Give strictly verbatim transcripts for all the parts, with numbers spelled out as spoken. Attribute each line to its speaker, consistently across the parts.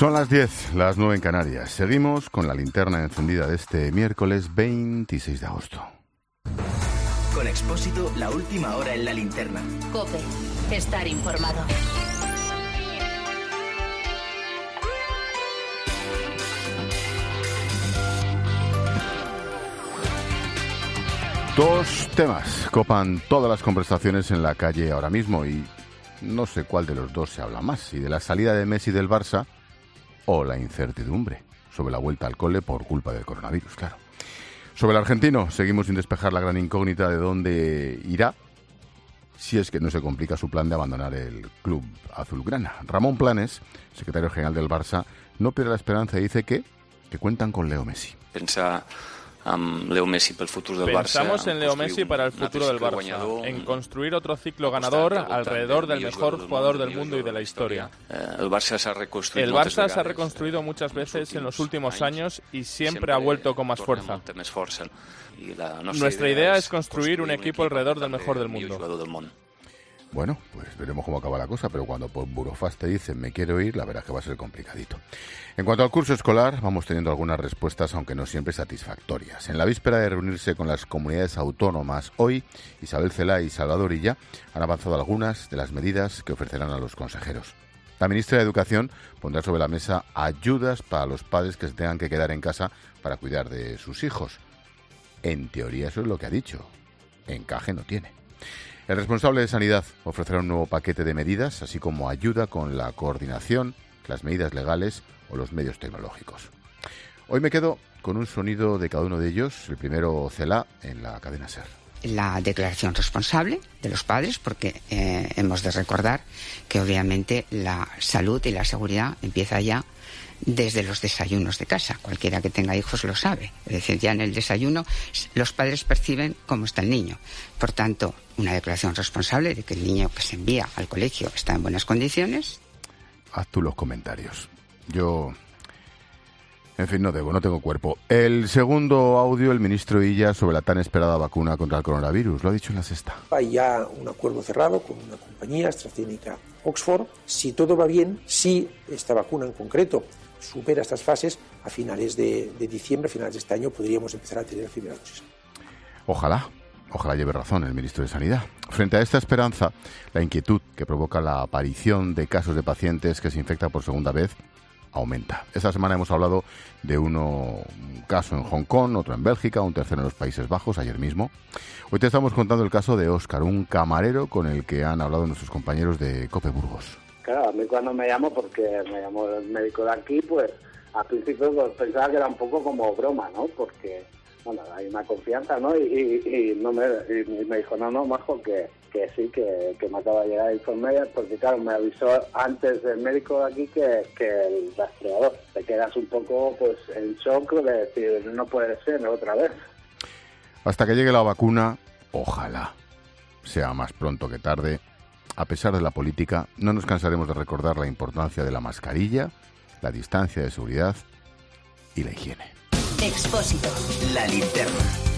Speaker 1: Son las diez, las nueve en Canarias. Seguimos con la linterna encendida de este miércoles veintiséis de agosto.
Speaker 2: Con Expósito, la última hora en la linterna.
Speaker 3: COPE, estar informado.
Speaker 1: Dos temas copan todas las conversaciones en la calle ahora mismo y no sé cuál de los dos se habla más, si de la salida de Messi del Barça o la incertidumbre sobre la vuelta al cole por culpa del coronavirus, claro. Sobre el argentino, seguimos sin despejar la gran incógnita de dónde irá, si es que no se complica su plan de abandonar el club azulgrana. Ramón Planes, secretario general del Barça, no pierde la esperanza y dice que, que cuentan con Leo Messi.
Speaker 4: Pensa amb Leo Messi pel futur del Barça.
Speaker 5: Pensamos en Leo Messi para el futuro del Barça, en construir otro ciclo ganador alrededor del mejor jugador del mundo y de la historia.
Speaker 4: El Barça se ha reconstruido.
Speaker 5: El Barça se ha reconstruido muchas veces en los últimos años y siempre ha vuelto con más fuerza. Nuestra idea es construir un equipo alrededor del mejor del mundo.
Speaker 1: Bueno, pues veremos cómo acaba la cosa, pero cuando por Burofax te dicen me quiero ir, la verdad es que va a ser complicadito. En cuanto al curso escolar, vamos teniendo algunas respuestas, aunque no siempre satisfactorias. En la víspera de reunirse con las comunidades autónomas, hoy Isabel Celaá y Salvador Illa han avanzado algunas de las medidas que ofrecerán a los consejeros. La ministra de Educación pondrá sobre la mesa ayudas para los padres que se tengan que quedar en casa para cuidar de sus hijos. En teoría eso es lo que ha dicho. Encaje no tiene. El responsable de Sanidad ofrecerá un nuevo paquete de medidas, así como ayuda con la coordinación, las medidas legales o los medios tecnológicos. Hoy me quedo con un sonido de cada uno de ellos, el primero Celaá en la cadena SER.
Speaker 6: La declaración responsable de los padres, porque eh, hemos de recordar que obviamente la salud y la seguridad empieza ya desde los desayunos de casa. Cualquiera que tenga hijos lo sabe. Es decir, ya en el desayuno los padres perciben cómo está el niño. Por tanto, una declaración responsable de que el niño que se envía al colegio está en buenas condiciones.
Speaker 1: Haz tú los comentarios. Yo, en fin, no debo, no tengo cuerpo. El segundo audio, el ministro Illa, sobre la tan esperada vacuna contra el coronavirus. Lo ha dicho en La Sexta.
Speaker 7: Hay ya un acuerdo cerrado con una compañía, AstraZeneca Oxford. Si todo va bien, si esta vacuna en concreto supera estas fases, a finales de, de diciembre, a finales de este año, podríamos empezar a tener primera dosis.
Speaker 1: Ojalá, ojalá lleve razón el ministro de Sanidad. Frente a esta esperanza, la inquietud que provoca la aparición de casos de pacientes que se infectan por segunda vez aumenta. Esta semana hemos hablado de uno, un caso en Hong Kong, otro en Bélgica, un tercero en los Países Bajos, ayer mismo. Hoy te estamos contando el caso de Óscar, un camarero con el que han hablado nuestros compañeros de COPE Burgos.
Speaker 8: Claro, a mí cuando me llamó, porque me llamó el médico de aquí, pues al principio pues, pensaba que era un poco como broma, ¿no? Porque, bueno, hay una confianza, ¿no? Y, y, y, no me, y me dijo, no, no, Majo, que, que sí, que, que me acaba de llegar el informe, porque claro, me avisó antes del médico de aquí que, que el rastreador. Te quedas un poco pues en shock de decir, no puede ser, ¿no? Otra vez.
Speaker 1: Hasta que llegue la vacuna, ojalá sea más pronto que tarde. A pesar de la política, no nos cansaremos de recordar la importancia de la mascarilla, la distancia de seguridad y la higiene.
Speaker 3: Expósito.
Speaker 2: La linterna.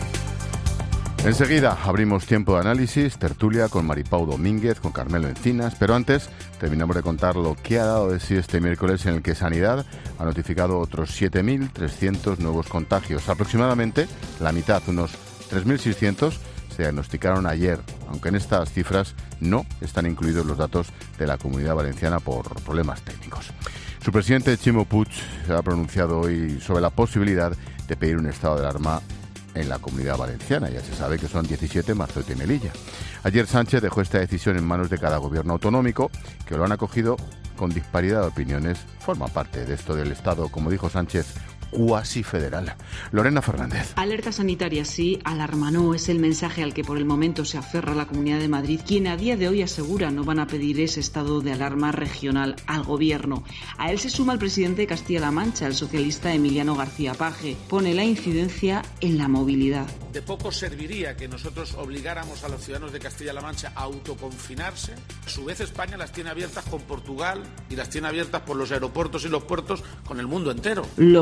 Speaker 1: Enseguida abrimos tiempo de análisis, tertulia con Maripau Domínguez, con Carmelo Encinas, pero antes terminamos de contar lo que ha dado de sí este miércoles en el que Sanidad ha notificado otros siete mil trescientos nuevos contagios. Aproximadamente la mitad, unos tres mil seiscientos, se diagnosticaron ayer, aunque en estas cifras no están incluidos los datos de la Comunidad Valenciana por problemas técnicos. Su presidente, Ximo Puig, se ha pronunciado hoy sobre la posibilidad de pedir un estado de alarma en la Comunidad Valenciana. Ya se sabe que son diecisiete más Ceuta y Melilla. Ayer Sánchez dejó esta decisión en manos de cada gobierno autonómico, que lo han acogido con disparidad de opiniones. Forma parte de esto del Estado, como dijo Sánchez, cuasi federal. Lorena Fernández.
Speaker 9: Alerta sanitaria sí, alarma no, es el mensaje al que por el momento se aferra la Comunidad de Madrid, quien a día de hoy asegura no van a pedir ese estado de alarma regional al gobierno. A él se suma el presidente de Castilla-La Mancha, el socialista Emiliano García Paje. Pone la incidencia en la movilidad.
Speaker 10: De poco serviría que nosotros obligáramos a los ciudadanos de Castilla-La Mancha a autoconfinarse. A su vez España las tiene abiertas con Portugal y las tiene abiertas por los aeropuertos y los puertos con el mundo entero.
Speaker 9: Lo que sí ve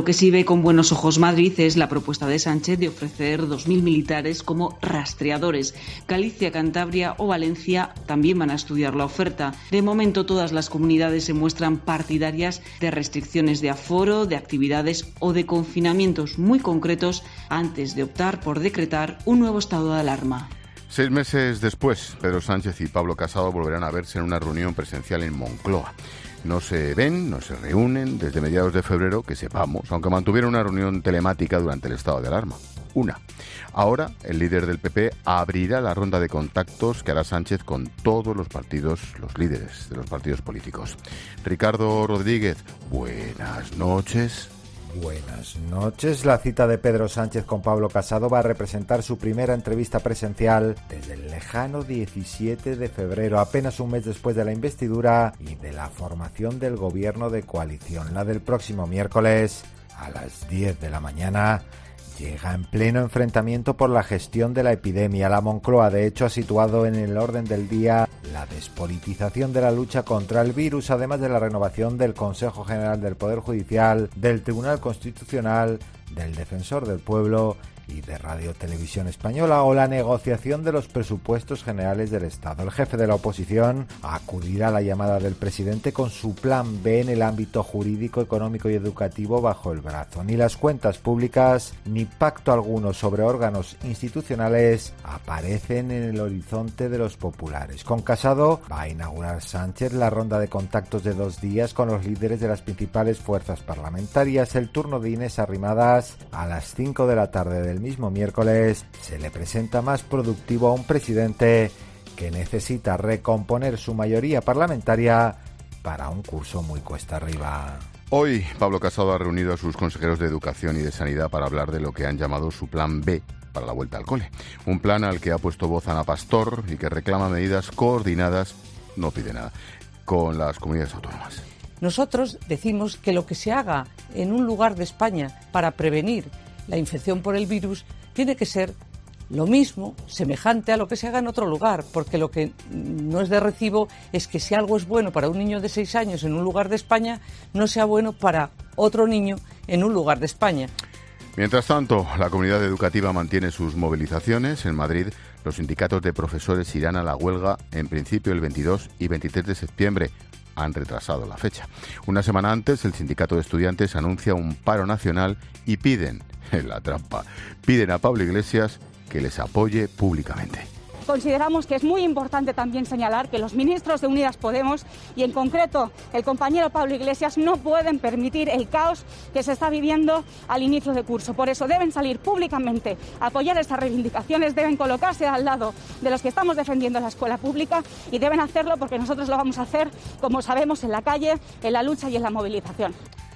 Speaker 9: ve con buenos ojos Madrid es la propuesta de Sánchez de ofrecer dos mil militares como rastreadores. Galicia, Cantabria o Valencia también van a estudiar la oferta. De momento, todas las comunidades se muestran partidarias de restricciones de aforo, de actividades o de confinamientos muy concretos antes de optar por decretar un nuevo estado de alarma.
Speaker 1: Seis meses después, Pedro Sánchez y Pablo Casado volverán a verse en una reunión presencial en Moncloa. No se ven, no se reúnen desde mediados de febrero, que sepamos, aunque mantuvieron una reunión telemática durante el estado de alarma. Una. Ahora, el líder del P P abrirá la ronda de contactos que hará Sánchez con todos los partidos, los líderes de los partidos políticos. Ricardo Rodríguez, buenas noches.
Speaker 11: Buenas noches. La cita de Pedro Sánchez con Pablo Casado va a representar su primera entrevista presencial desde el lejano diecisiete de febrero, apenas un mes después de la investidura y de la formación del gobierno de coalición. La del próximo miércoles a las diez de la mañana llega en pleno enfrentamiento por la gestión de la epidemia. La Moncloa, de hecho, ha situado en el orden del día la despolitización de la lucha contra el virus, además de la renovación del Consejo General del Poder Judicial, del Tribunal Constitucional, del Defensor del Pueblo y de Radio Televisión Española, o la negociación de los presupuestos generales del Estado. El jefe de la oposición acudirá a la llamada del presidente con su plan B en el ámbito jurídico, económico y educativo bajo el brazo. Ni las cuentas públicas ni pacto alguno sobre órganos institucionales aparecen en el horizonte de los populares. Con Casado va a inaugurar Sánchez la ronda de contactos de dos días con los líderes de las principales fuerzas parlamentarias. El turno de Inés Arrimadas a las cinco de la tarde del mismo miércoles se le presenta más productivo a un presidente que necesita recomponer su mayoría parlamentaria para un curso muy cuesta arriba.
Speaker 1: Hoy Pablo Casado ha reunido a sus consejeros de Educación y de Sanidad para hablar de lo que han llamado su plan B para la vuelta al cole. Un plan al que ha puesto voz Ana Pastor y que reclama medidas coordinadas, no pide nada, con las comunidades autónomas.
Speaker 12: Nosotros decimos que lo que se haga en un lugar de España para prevenir la infección por el virus tiene que ser lo mismo, semejante a lo que se haga en otro lugar, porque lo que no es de recibo es que si algo es bueno para un niño de seis años en un lugar de España, no sea bueno para otro niño en un lugar de España.
Speaker 1: Mientras tanto, la comunidad educativa mantiene sus movilizaciones. En Madrid, los sindicatos de profesores irán a la huelga en principio el veintidós y veintitrés de septiembre. Han retrasado la fecha. Una semana antes, el sindicato de estudiantes anuncia un paro nacional y piden, en la trampa, piden a Pablo Iglesias que les apoye públicamente.
Speaker 13: Consideramos que es muy importante también señalar que los ministros de Unidas Podemos y en concreto el compañero Pablo Iglesias no pueden permitir el caos que se está viviendo al inicio de curso. Por eso deben salir públicamente a apoyar estas reivindicaciones, deben colocarse al lado de los que estamos defendiendo la escuela pública y deben hacerlo porque nosotros lo vamos a hacer, como sabemos, en la calle, en la lucha y en la movilización.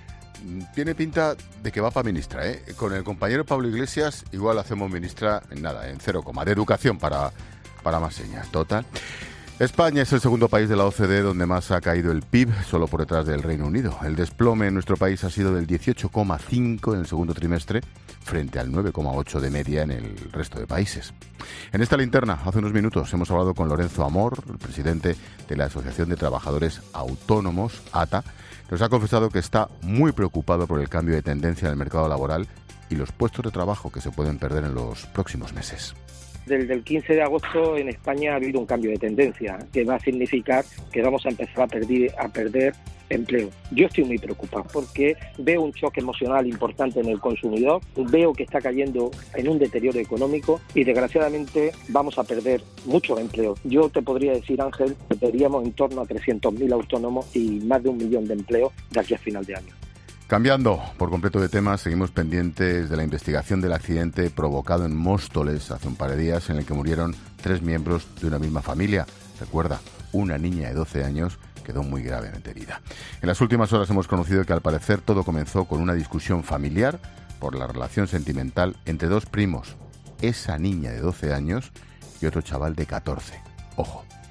Speaker 1: Tiene pinta de que va para ministra, ¿eh? Con el compañero Pablo Iglesias igual hacemos ministra en nada, en cero coma, de educación para... para más señas, total. España es el segundo país de la O C D E donde más ha caído el P I B, solo por detrás del Reino Unido. El desplome en nuestro país ha sido del dieciocho coma cinco en el segundo trimestre, frente al nueve coma ocho de media en el resto de países. En esta linterna, hace unos minutos, hemos hablado con Lorenzo Amor, el presidente de la Asociación de Trabajadores Autónomos, A T A. Nos ha confesado que está muy preocupado por el cambio de tendencia en el mercado laboral y los puestos de trabajo que se pueden perder en los próximos meses.
Speaker 14: Desde el quince de agosto en España ha habido un cambio de tendencia que va a significar que vamos a empezar a perder, a perder empleo. Yo estoy muy preocupado porque veo un choque emocional importante en el consumidor, veo que está cayendo en un deterioro económico y desgraciadamente vamos a perder mucho empleo. Yo te podría decir, Ángel, que perderíamos en torno a trescientos mil autónomos y más de un millón de empleos de aquí a final de año.
Speaker 1: Cambiando por completo de tema, seguimos pendientes de la investigación del accidente provocado en Móstoles hace un par de días en el que murieron tres miembros de una misma familia. Recuerda, una niña de doce años quedó muy gravemente herida. En las últimas horas hemos conocido que al parecer todo comenzó con una discusión familiar por la relación sentimental entre dos primos, esa niña de doce años y otro chaval de catorce. Ojo.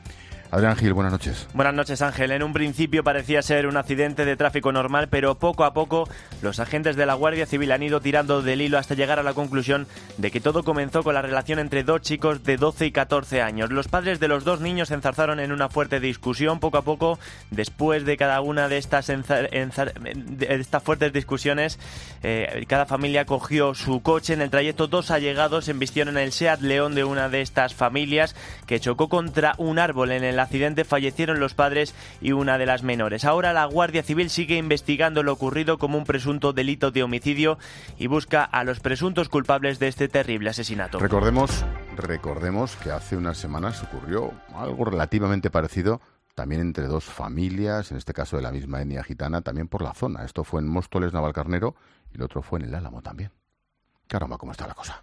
Speaker 1: Adrián Gil, buenas noches.
Speaker 15: Buenas noches, Ángel. En un principio parecía ser un accidente de tráfico normal, pero poco a poco los agentes de la Guardia Civil han ido tirando del hilo hasta llegar a la conclusión de que todo comenzó con la relación entre dos chicos de doce y catorce años. Los padres de los dos niños se enzarzaron en una fuerte discusión. Poco a poco, después de cada una de estas, enzar, enzar, de estas fuertes discusiones, eh, cada familia cogió su coche. En el trayecto, dos allegados embistieron el Seat León de una de estas familias, que chocó contra un árbol. En el accidente fallecieron los padres y una de las menores. Ahora la Guardia Civil sigue investigando lo ocurrido como un presunto delito de homicidio y busca a los presuntos culpables de este terrible asesinato.
Speaker 1: Recordemos, recordemos que hace unas semanas ocurrió algo relativamente parecido también entre dos familias, en este caso de la misma etnia gitana, también por la zona. Esto fue en Móstoles, Navalcarnero, y el otro fue en el Álamo también. Caramba, cómo está la cosa.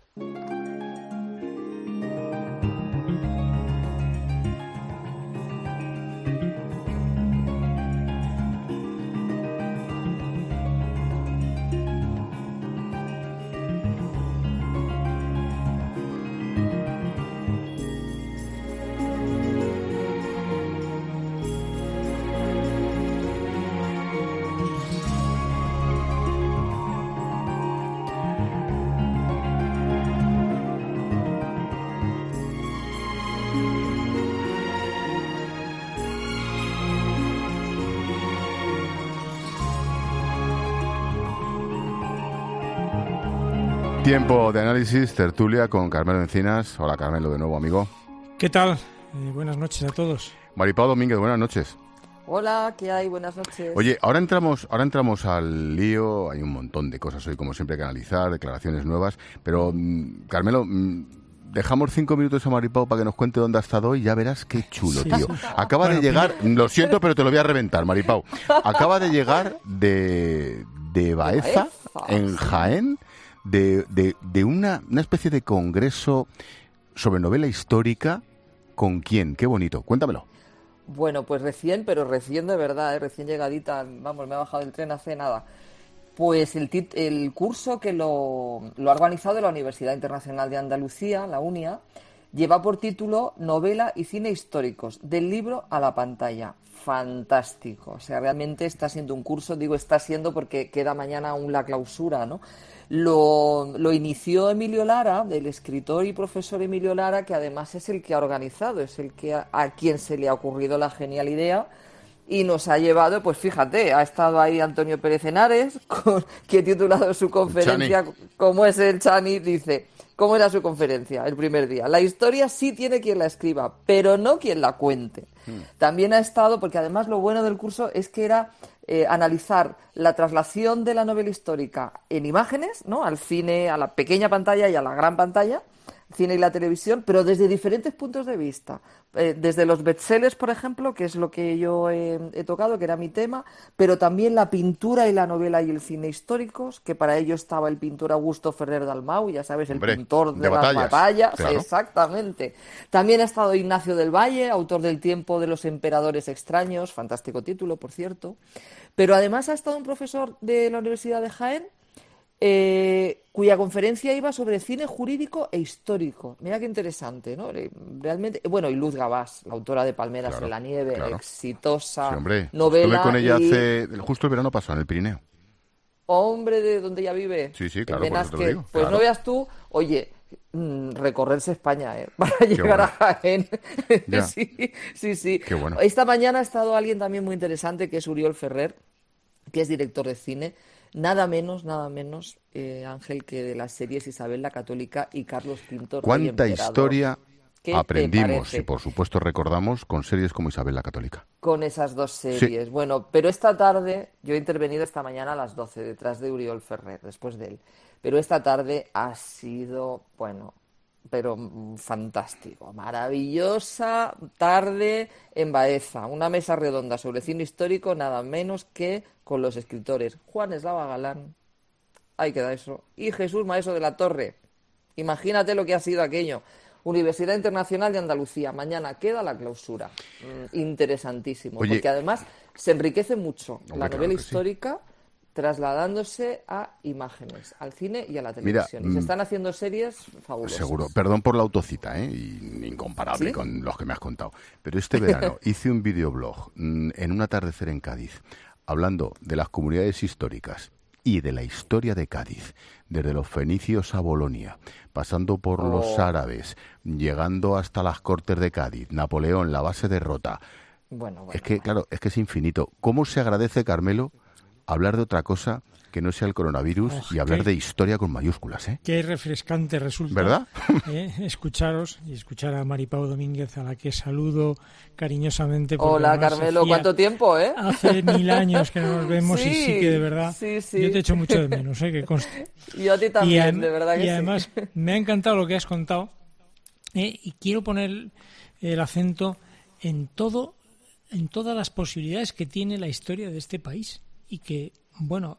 Speaker 1: Tiempo de análisis, tertulia con Carmelo Encinas. Hola, Carmelo, de nuevo, amigo.
Speaker 16: ¿Qué tal? Eh, buenas noches a todos.
Speaker 1: Maripau Domínguez, buenas noches.
Speaker 17: Hola, ¿qué hay? Buenas noches.
Speaker 1: Oye, ahora entramos, ahora entramos al lío. Hay un montón de cosas hoy, como siempre, que analizar, declaraciones nuevas. Pero, mmm, Carmelo, mmm, dejamos cinco minutos a Maripau para que nos cuente dónde ha estado hoy. Ya verás qué chulo, sí, tío. Acaba bueno, de llegar, lo siento, pero te lo voy a reventar, Maripau. Acaba de llegar de, de Baeza, en Jaén, de, de, de una, una especie de congreso sobre novela histórica. ¿Con quién? Qué bonito. Cuéntamelo.
Speaker 17: Bueno, pues recién, pero recién de verdad, ¿eh? Recién llegadita, vamos, me ha bajado del tren hace nada. Pues el, tit- el curso que lo, lo ha organizado la Universidad Internacional de Andalucía, la UNIA, lleva por título Novela y Cine Históricos, del libro a la pantalla. Fantástico. O sea, realmente está siendo un curso, digo está siendo porque queda mañana aún la clausura, ¿no? Lo, lo inició Emilio Lara, el escritor y profesor Emilio Lara, que además es el que ha organizado, es el que a, a quien se le ha ocurrido la genial idea y nos ha llevado, pues fíjate, ha estado ahí Antonio Pérez Henares, con, que ha titulado su conferencia, Chani. Como es el Chani, dice, ¿cómo era su conferencia el primer día? La historia sí tiene quien la escriba, pero no quien la cuente. Hmm. También ha estado, porque además lo bueno del curso es que era eh, analizar la traslación de la novela histórica en imágenes, ¿no? Al cine, a la pequeña pantalla y a la gran pantalla, cine y la televisión, pero desde diferentes puntos de vista. Eh, desde los bestsellers, por ejemplo, que es lo que yo he, he tocado, que era mi tema, pero también la pintura y la novela y el cine históricos, que para ello estaba el pintor Augusto Ferrer Dalmau, ya sabes, el Hombre, pintor de, de las batallas, batallas claro. Exactamente. También ha estado Ignacio del Valle, autor del Tiempo de los Emperadores Extraños, fantástico título, por cierto. Pero además ha estado un profesor de la Universidad de Jaén, Eh, cuya conferencia iba sobre cine jurídico e histórico. Mira qué interesante, ¿no? Realmente, bueno, y Luz Gabás, la autora de Palmeras claro, en la nieve, claro. exitosa sí, hombre, novela.
Speaker 1: Estuve con ella
Speaker 17: y...
Speaker 1: hace justo el verano pasado en el Pirineo.
Speaker 17: Hombre, de donde ella vive.
Speaker 1: Sí, sí, claro, por eso te lo digo.
Speaker 17: Pues
Speaker 1: claro.
Speaker 17: no veas tú, oye, mmm, recorrerse España, ¿eh? Para qué llegar bueno. a Jaén. sí, sí, sí.
Speaker 1: Qué bueno.
Speaker 17: Esta mañana ha estado alguien también muy interesante, que es Uriol Ferrer, que es director de cine. Nada menos, nada menos, eh, Ángel, que de las series Isabel la Católica y Carlos quinto.
Speaker 1: ¿Cuánta historia aprendimos y, por supuesto, recordamos con series como Isabel la Católica?
Speaker 17: Con esas dos series. Sí. Bueno, pero esta tarde, yo he intervenido esta mañana a las doce, detrás de Uriol Ferrer, después de él. Pero esta tarde ha sido, bueno, pero fantástico. Maravillosa tarde en Baeza. Una mesa redonda sobre cine histórico, nada menos que con los escritores Juan Eslava Galán, ahí queda eso, y Jesús Maeso de la Torre. Imagínate lo que ha sido aquello. Universidad Internacional de Andalucía. Mañana queda la clausura. Mm, interesantísimo. Oye, porque además se enriquece mucho hombre, la novela claro histórica. Sí. trasladándose a imágenes, al cine y a la televisión. Mira, y se están haciendo series fabulosas.
Speaker 1: Seguro. Perdón por la autocita, ¿eh? Y incomparable ¿Sí? con los que me has contado. Pero este verano hice un videoblog mmm, en un atardecer en Cádiz, hablando de las comunidades históricas y de la historia de Cádiz, desde los fenicios a Bolonia, pasando por oh. los árabes, llegando hasta las Cortes de Cádiz, Napoleón, la base de Rota.
Speaker 17: Bueno, bueno,
Speaker 1: es que,
Speaker 17: bueno.
Speaker 1: claro, es que es infinito. ¿Cómo se agradece, Carmelo, hablar de otra cosa que no sea el coronavirus oh, y hablar qué, de historia con mayúsculas, ¿eh?
Speaker 16: Qué refrescante resulta,
Speaker 1: ¿verdad?
Speaker 16: Eh, escucharos y escuchar a Maripau Domínguez, a la que saludo cariñosamente.
Speaker 17: Hola, Carmelo, hacía, ¿cuánto tiempo, eh?
Speaker 16: Hace mil años que no nos vemos sí, y sí que de verdad
Speaker 17: sí, sí.
Speaker 16: yo te echo mucho de menos, ¿eh? Que conste.
Speaker 17: Yo a ti también,
Speaker 16: y
Speaker 17: de verdad que
Speaker 16: Y
Speaker 17: sí.
Speaker 16: además me ha encantado lo que has contado eh, y quiero poner el acento en todo, en todas las posibilidades que tiene la historia de este país y que Bueno,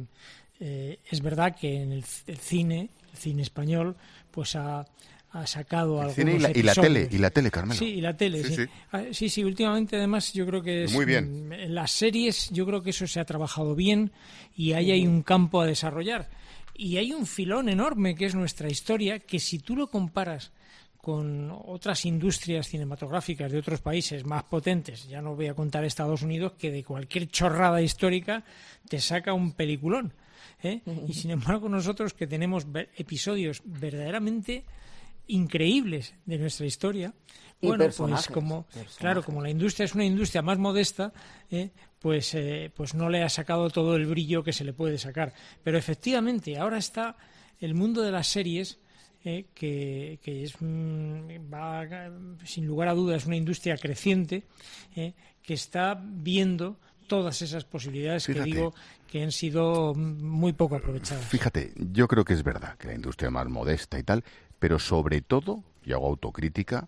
Speaker 16: eh, es verdad que en el, el cine, el cine español, pues ha, ha sacado
Speaker 1: el
Speaker 16: algunos
Speaker 1: cine y la,
Speaker 16: episodios.
Speaker 1: y la tele, y la tele, Carmelo.
Speaker 16: Sí, y la tele, sí. Sí, sí. Ah, sí, sí, últimamente además yo creo que es,
Speaker 1: muy bien.
Speaker 16: En las series yo creo que eso se ha trabajado bien y ahí hay un campo a desarrollar. Y hay un filón enorme que es nuestra historia, que si tú lo comparas con otras industrias cinematográficas de otros países más potentes, ya no voy a contar Estados Unidos, que de cualquier chorrada histórica te saca un peliculón, ¿eh? Y sin embargo nosotros que tenemos episodios verdaderamente increíbles de nuestra historia,
Speaker 17: y
Speaker 16: bueno,
Speaker 17: personajes,
Speaker 16: pues como
Speaker 17: personajes.
Speaker 16: claro, como la industria es una industria más modesta, ¿eh? pues eh, pues no le ha sacado todo el brillo que se le puede sacar, pero efectivamente ahora está el mundo de las series. Eh, que, que es va, sin lugar a dudas, una industria creciente eh, que está viendo todas esas posibilidades Fíjate. que digo que han sido muy poco aprovechadas.
Speaker 1: Fíjate, yo creo que es verdad que la industria es más modesta y tal, pero sobre todo, y hago autocrítica,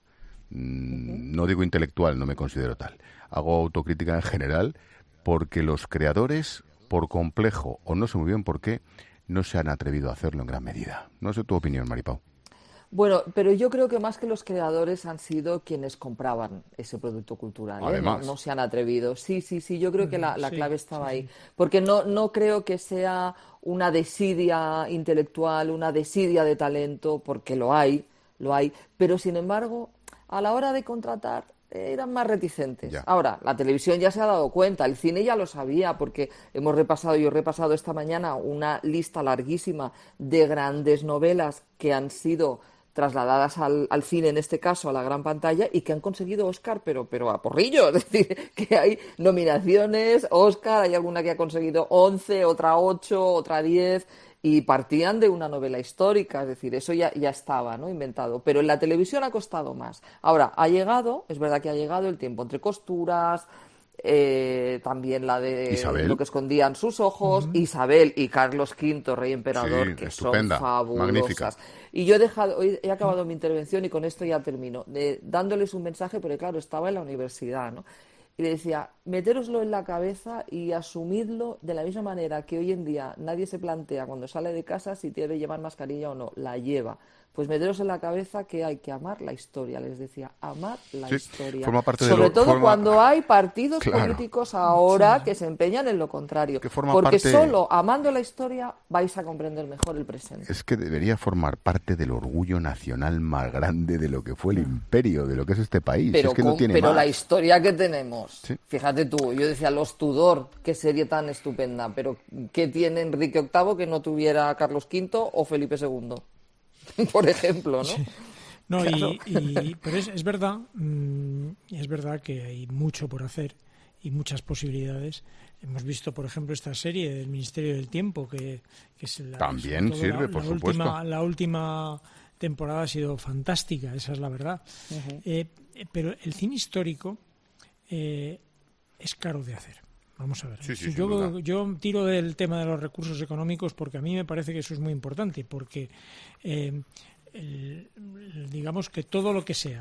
Speaker 1: mmm, no digo intelectual, no me considero tal, hago autocrítica en general, porque los creadores, por complejo o no sé muy bien por qué, no se han atrevido a hacerlo en gran medida. No sé tu opinión, Maripau.
Speaker 17: Bueno, pero yo creo que más que los creadores han sido quienes compraban ese producto cultural. ¿eh?
Speaker 1: Además.
Speaker 17: No, no se han atrevido. Sí, sí, sí, yo creo que la, la sí, clave estaba sí. ahí. Porque no, no creo que sea una desidia intelectual, una desidia de talento, porque lo hay, lo hay. Pero, sin embargo, a la hora de contratar eran más reticentes. Ya. Ahora, la televisión ya se ha dado cuenta, el cine ya lo sabía, porque hemos repasado, yo he repasado esta mañana una lista larguísima de grandes novelas que han sido trasladadas al, al cine, en este caso a la gran pantalla, y que han conseguido Oscar, pero, pero a porrillo, es decir, que hay nominaciones, Oscar, hay alguna que ha conseguido once, otra ocho, otra diez, y partían de una novela histórica, es decir, eso ya, ya estaba, ¿no?, inventado, pero en la televisión ha costado más. Ahora, ha llegado, es verdad que ha llegado el tiempo entre costuras, eh, también la de
Speaker 1: Isabel.
Speaker 17: Lo que escondían sus ojos, uh-huh. Isabel y Carlos quinto, rey emperador,
Speaker 1: sí,
Speaker 17: que
Speaker 1: estupenda,
Speaker 17: son fabulosas.
Speaker 1: Magnífica.
Speaker 17: Y yo he dejado, hoy he acabado mi intervención y con esto ya termino, de, dándoles un mensaje, porque claro, estaba en la universidad, ¿no? Y le decía, metéroslo en la cabeza y asumidlo de la misma manera que hoy en día nadie se plantea cuando sale de casa si debe llevar mascarilla o no, la lleva. Pues meteros en la cabeza que hay que amar la historia, les decía, amar la
Speaker 1: sí,
Speaker 17: historia.
Speaker 1: Forma parte
Speaker 17: Sobre
Speaker 1: de lo,
Speaker 17: todo
Speaker 1: forma...
Speaker 17: cuando hay partidos
Speaker 1: claro.
Speaker 17: políticos ahora sí. que se empeñan en lo contrario. Porque
Speaker 1: parte...
Speaker 17: solo amando la historia vais a comprender mejor el presente.
Speaker 1: Es que debería formar parte del orgullo nacional más grande de lo que fue el imperio, de lo que es este país.
Speaker 17: Pero,
Speaker 1: es que
Speaker 17: con,
Speaker 1: no tiene
Speaker 17: pero
Speaker 1: más.
Speaker 17: La historia que tenemos,
Speaker 1: ¿Sí?
Speaker 17: Fíjate tú, yo decía los Tudor, qué serie tan estupenda, pero ¿qué tiene Enrique octavo que no tuviera Carlos quinto o Felipe segundo? Por ejemplo, ¿no?
Speaker 16: Sí. No,
Speaker 17: claro.
Speaker 16: y, y, pero es, es verdad, mmm, es verdad que hay mucho por hacer y muchas posibilidades. Hemos visto, por ejemplo, esta serie del Ministerio del Tiempo, que, que es la,
Speaker 1: también sirve,
Speaker 16: la,
Speaker 1: por
Speaker 16: la
Speaker 1: supuesto.
Speaker 16: Última, la última temporada ha sido fantástica, esa es la verdad. Uh-huh. Eh, pero el cine histórico eh, es caro de hacer. Vamos a ver.
Speaker 1: Sí, sí,
Speaker 16: yo, yo tiro del tema de los recursos económicos porque a mí me parece que eso es muy importante, porque eh, el, el, digamos que todo lo que sea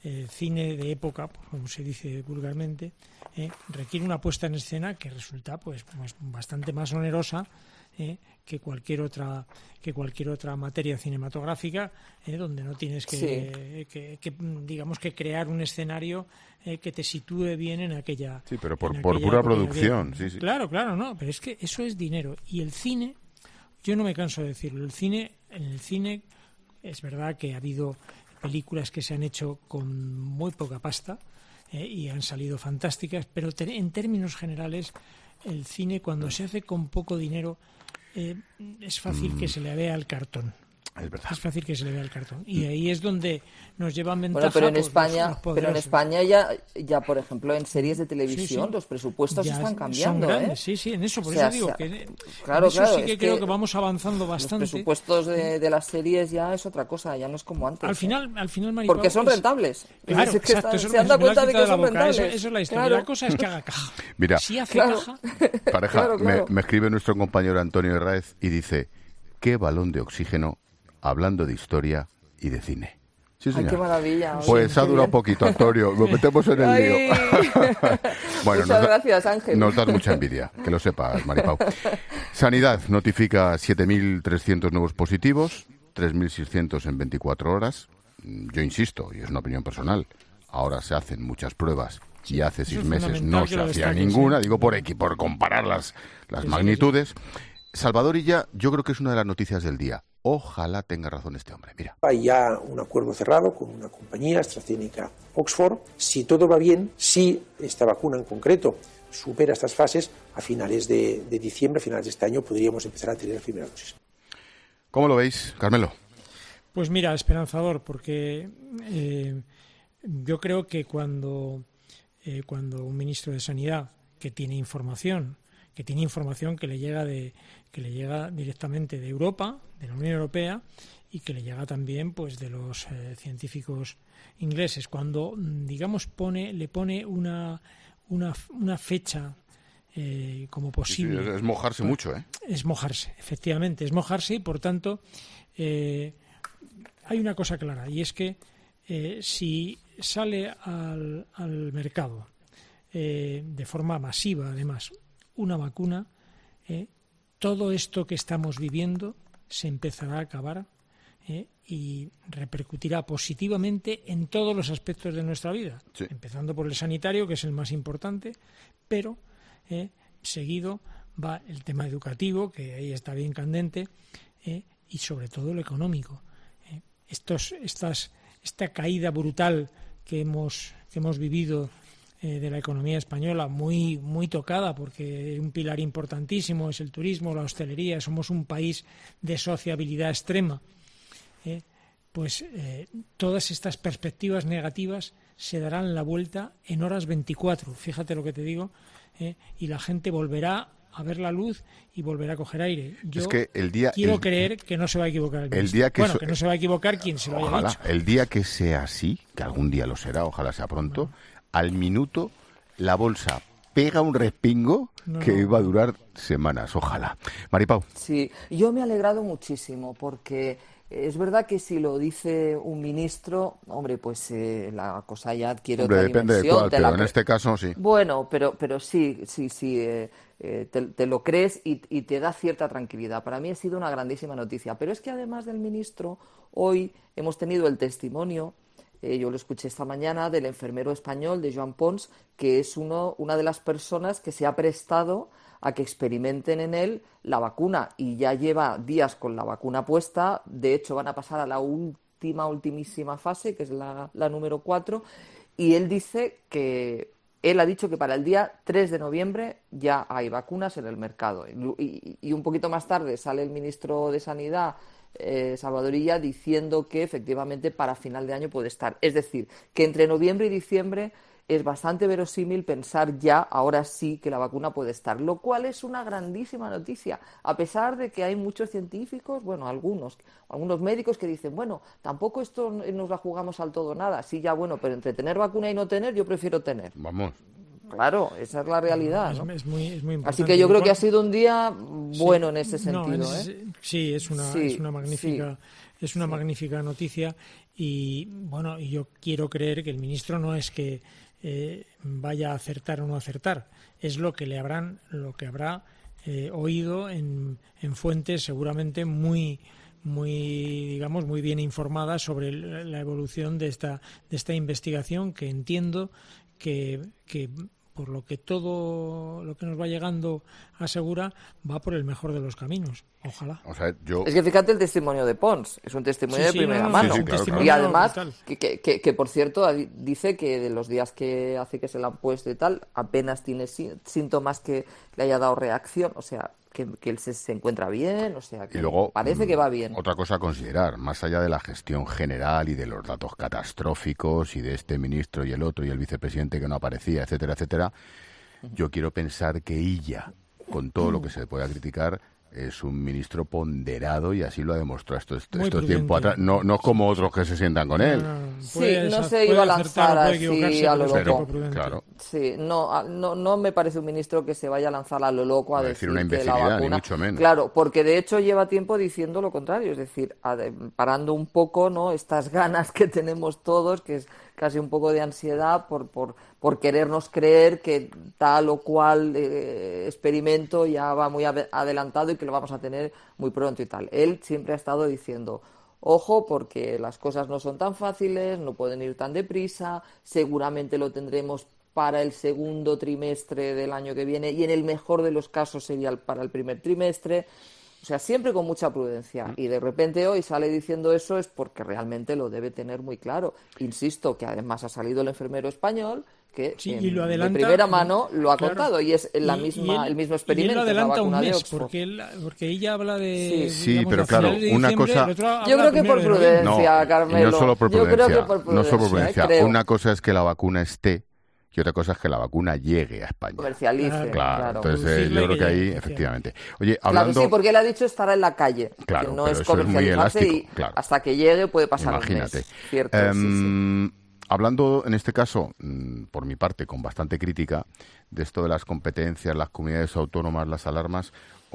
Speaker 16: eh, cine de época, como se dice vulgarmente, eh, requiere una puesta en escena que resulta pues, pues bastante más onerosa eh, que cualquier otra que cualquier otra materia cinematográfica, eh, donde no tienes que, sí. que, que digamos que crear un escenario eh, que te sitúe bien en aquella
Speaker 1: sí, pero por,
Speaker 16: en
Speaker 1: por
Speaker 16: aquella
Speaker 1: pura producción, sí, sí.
Speaker 16: Claro, claro, no, pero es que eso es dinero y el cine, yo no me canso de decirlo, el cine, en el cine es verdad que ha habido películas que se han hecho con muy poca pasta eh, y han salido fantásticas, pero te, en términos generales el cine cuando se hace con poco dinero eh, es fácil mm. que se le vea el cartón.
Speaker 1: Es verdad.
Speaker 16: Es fácil que se le vea el cartón. Y ahí es donde nos llevan ventaja.
Speaker 17: Bueno, pero en
Speaker 16: pues,
Speaker 17: España,
Speaker 16: los, los
Speaker 17: pero en España ya, ya, por ejemplo, en series de televisión
Speaker 16: sí, sí.
Speaker 17: los presupuestos
Speaker 16: ya
Speaker 17: están cambiando.
Speaker 16: Son grandes,
Speaker 17: ¿eh?
Speaker 16: sí, sí, en eso, por
Speaker 17: o sea,
Speaker 16: eso digo
Speaker 17: sea,
Speaker 16: que
Speaker 17: claro,
Speaker 16: en eso
Speaker 17: claro,
Speaker 16: sí que
Speaker 17: es
Speaker 16: creo
Speaker 17: que
Speaker 16: que vamos avanzando bastante.
Speaker 17: Los presupuestos de, de las series ya es otra cosa, ya no es como antes.
Speaker 16: Al final, ¿eh? al final, Maripau,
Speaker 17: porque son rentables.
Speaker 16: Claro,
Speaker 17: es que
Speaker 16: exacto,
Speaker 17: está,
Speaker 16: eso
Speaker 17: se han dado cuenta de que son
Speaker 16: boca,
Speaker 17: rentables.
Speaker 16: Eso, eso es la historia.
Speaker 17: Claro.
Speaker 16: La cosa es que haga caja.
Speaker 1: Mira,
Speaker 16: si hace
Speaker 17: claro.
Speaker 16: caja,
Speaker 1: pareja,
Speaker 17: claro, claro.
Speaker 1: Me, me escribe nuestro compañero Antonio Herráez y dice: qué balón de oxígeno hablando de historia y de cine. Sí, señor.
Speaker 17: Ay, qué maravilla.
Speaker 1: Pues
Speaker 17: sí,
Speaker 1: ha durado un poquito, Antonio. Nos metemos en el
Speaker 17: Ay.
Speaker 1: lío. Bueno,
Speaker 17: Muchas
Speaker 1: nos da,
Speaker 17: gracias, Ángel.
Speaker 1: Nos das mucha envidia, que lo sepas, Maripau. Sanidad notifica siete mil trescientos nuevos positivos, tres mil seiscientos en veinticuatro horas. Yo insisto, y es una opinión personal, ahora se hacen muchas pruebas y hace seis meses no se hacía ninguna. Digo por aquí, por comparar las, las sí, magnitudes. Sí, sí. Salvadorilla, yo creo que es una de las noticias del día. Ojalá tenga razón este hombre. Mira.
Speaker 7: Hay ya un acuerdo cerrado con una compañía, AstraZeneca Oxford. Si todo va bien, si esta vacuna en concreto supera estas fases, a finales de, de diciembre, a finales de este año, podríamos empezar a tener las primeras dosis.
Speaker 1: ¿Cómo lo veis, Carmelo?
Speaker 16: Pues mira, esperanzador, porque eh, yo creo que cuando, eh, cuando un ministro de Sanidad que tiene información, que tiene información que le llega de que le llega directamente de Europa, de la Unión Europea, y que le llega también pues de los eh, científicos ingleses, cuando digamos pone le pone una una, una fecha eh, como posible.
Speaker 1: Sí, sí, es mojarse pues, mucho, ¿eh?
Speaker 16: Es mojarse, efectivamente, es mojarse y por tanto eh, hay una cosa clara y es que eh, si sale al, al mercado eh, de forma masiva, además, una vacuna, eh, todo esto que estamos viviendo se empezará a acabar eh, y repercutirá positivamente en todos los aspectos de nuestra vida, sí. Empezando por el sanitario, que es el más importante, pero eh, seguido va el tema educativo, que ahí está bien candente, eh, y sobre todo el económico. Eh, estos, estas, esta caída brutal que hemos, que hemos vivido de la economía española, muy muy tocada, porque un pilar importantísimo es el turismo, la hostelería, somos un país de sociabilidad extrema, eh, pues eh, todas estas perspectivas negativas se darán la vuelta en horas veinticuatro, fíjate lo que te digo, eh, y la gente volverá a ver la luz y volverá a coger aire. Yo
Speaker 1: es que el día,
Speaker 16: quiero
Speaker 1: el,
Speaker 16: creer que no se va a equivocar el,
Speaker 1: el día que
Speaker 16: bueno,
Speaker 1: so,
Speaker 16: que no se va a equivocar quien se lo haya
Speaker 1: ojalá,
Speaker 16: dicho.
Speaker 1: El día que sea así, que algún día lo será, ojalá sea pronto, bueno. Al minuto la bolsa pega un respingo no, que no. va a durar semanas, ojalá. Maripau.
Speaker 17: Sí, yo me he alegrado muchísimo porque es verdad que si lo dice un ministro, hombre, pues eh, la cosa ya adquiere
Speaker 1: hombre,
Speaker 17: otra
Speaker 1: depende
Speaker 17: dimensión.
Speaker 1: de cuál, pero
Speaker 17: la...
Speaker 1: en este caso sí.
Speaker 17: Bueno, pero pero sí, sí, sí, eh, eh, te, te lo crees y, y te da cierta tranquilidad. Para mí ha sido una grandísima noticia. Pero es que además del ministro, hoy hemos tenido el testimonio, eh, yo lo escuché esta mañana, del enfermero español, de Joan Pons, que es uno, una de las personas que se ha prestado a que experimenten en él la vacuna y ya lleva días con la vacuna puesta. De hecho, van a pasar a la última, ultimísima fase, que es la, la número cuatro, y él dice que él ha dicho que para el día tres de noviembre ya hay vacunas en el mercado. Y, y, y un poquito más tarde sale el ministro de Sanidad, eh, Salvadorilla, diciendo que efectivamente para final de año puede estar. Es decir, que entre noviembre y diciembre es bastante verosímil pensar ya, ahora sí, que la vacuna puede estar, lo cual es una grandísima noticia, a pesar de que hay muchos científicos, bueno, algunos, algunos médicos que dicen, bueno, tampoco esto nos la jugamos al todo nada, sí, ya bueno, pero entre tener vacuna y no tener, yo prefiero tener.
Speaker 1: Vamos.
Speaker 17: Claro, esa es la realidad, ¿no?
Speaker 16: Es, es muy, es muy importante.
Speaker 17: Así que yo creo que ha sido un día bueno sí, en ese sentido.
Speaker 16: No, en ese,
Speaker 17: ¿eh?
Speaker 16: Sí, es una, sí, es una magnífica es una sí. magnífica noticia y, bueno, yo quiero creer que el ministro no es que eh, vaya a acertar o no acertar, es lo que le habrán, lo que habrá eh, oído en, en fuentes seguramente muy muy digamos muy bien informadas sobre la evolución de esta de esta investigación, que entiendo que, que por lo que todo lo que nos va llegando asegura, va por el mejor de los caminos. Ojalá.
Speaker 1: O sea, yo...
Speaker 17: Es que fíjate el testimonio de Pons, es un testimonio
Speaker 16: sí,
Speaker 17: de
Speaker 16: sí,
Speaker 17: primera
Speaker 16: no, no,
Speaker 17: mano.
Speaker 16: sí, sí, claro, claro.
Speaker 17: Y además, que, que, que, que por cierto, dice que de los días que hace que se la han puesto y tal, apenas tiene síntomas que le haya dado reacción, o sea, que, que él se, se encuentra bien, o sea, que
Speaker 1: y luego,
Speaker 17: parece que va bien.
Speaker 1: Otra cosa a considerar, más allá de la gestión general y de los datos catastróficos y de este ministro y el otro y el vicepresidente que no aparecía, etcétera, etcétera, yo quiero pensar que ella, con todo lo que se le pueda criticar, es un ministro ponderado y así lo ha demostrado estos, estos tiempos atrás. No, no como otros que se sientan con él.
Speaker 17: Sí, puede, no se iba a lanzar así a lo loco.
Speaker 1: Pero, claro.
Speaker 17: Sí, no, no, no me parece un ministro que se vaya a lanzar a lo loco a, a decir,
Speaker 1: decir una
Speaker 17: que la vacuna,
Speaker 1: ni mucho menos.
Speaker 17: Claro, porque de hecho lleva tiempo diciendo lo contrario, es decir, parando un poco, ¿no?, estas ganas que tenemos todos, que es casi un poco de ansiedad por, por, por querernos creer que tal o cual eh, experimento ya va muy adelantado y que lo vamos a tener muy pronto y tal. Él siempre ha estado diciendo, ojo, porque las cosas no son tan fáciles, no pueden ir tan deprisa, seguramente lo tendremos para el segundo trimestre del año que viene y en el mejor de los casos sería para el primer trimestre. O sea, siempre con mucha prudencia. Y de repente hoy sale diciendo eso es porque realmente lo debe tener muy claro. Insisto que además ha salido el enfermero español que
Speaker 16: sí,
Speaker 17: en,
Speaker 16: y lo adelanta,
Speaker 17: de primera mano lo ha
Speaker 16: claro,
Speaker 17: contado y es la
Speaker 16: y,
Speaker 17: misma,
Speaker 16: y él,
Speaker 17: el mismo experimento.
Speaker 16: Y él lo adelanta
Speaker 17: la
Speaker 16: un mes
Speaker 17: de
Speaker 16: porque, él, porque ella habla de...
Speaker 1: Sí,
Speaker 16: digamos,
Speaker 1: pero claro, una cosa...
Speaker 17: Yo creo que por prudencia,
Speaker 1: no,
Speaker 17: Carmelo.
Speaker 1: No solo por prudencia,
Speaker 17: Yo creo que por prudencia,
Speaker 1: no solo por prudencia.
Speaker 17: ¿eh?
Speaker 1: Una cosa es que la vacuna esté y otra cosa es que la vacuna llegue a España.
Speaker 17: Comercialice.
Speaker 1: Claro,
Speaker 17: claro.
Speaker 1: Entonces yo creo que ahí, efectivamente. Oye, hablando...
Speaker 17: Claro, sí, porque él ha dicho estará en la calle.
Speaker 1: Claro,
Speaker 17: que no
Speaker 1: pero
Speaker 17: es
Speaker 1: eso es muy
Speaker 17: comercializarse
Speaker 1: elástico,
Speaker 17: y
Speaker 1: claro.
Speaker 17: hasta que llegue puede pasar
Speaker 1: Imagínate.
Speaker 17: un mes. Cierto,
Speaker 1: um,
Speaker 17: sí, sí.
Speaker 1: Hablando, en este caso, por mi parte, con bastante crítica, de esto de las competencias, las comunidades autónomas, las alarmas,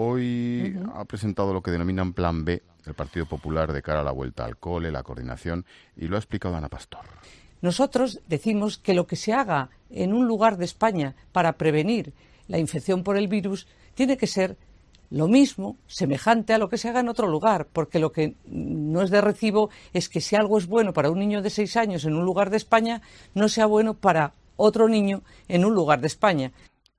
Speaker 1: hoy uh-huh. ha presentado lo que denominan Plan B, el Partido Popular, de cara a la vuelta al cole, la coordinación, y lo ha explicado Ana Pastor.
Speaker 12: Nosotros decimos que lo que se haga en un lugar de España para prevenir la infección por el virus tiene que ser lo mismo, semejante a lo que se haga en otro lugar, porque lo que no es de recibo es que si algo es bueno para un niño de seis años en un lugar de España, no sea bueno para otro niño en un lugar de España.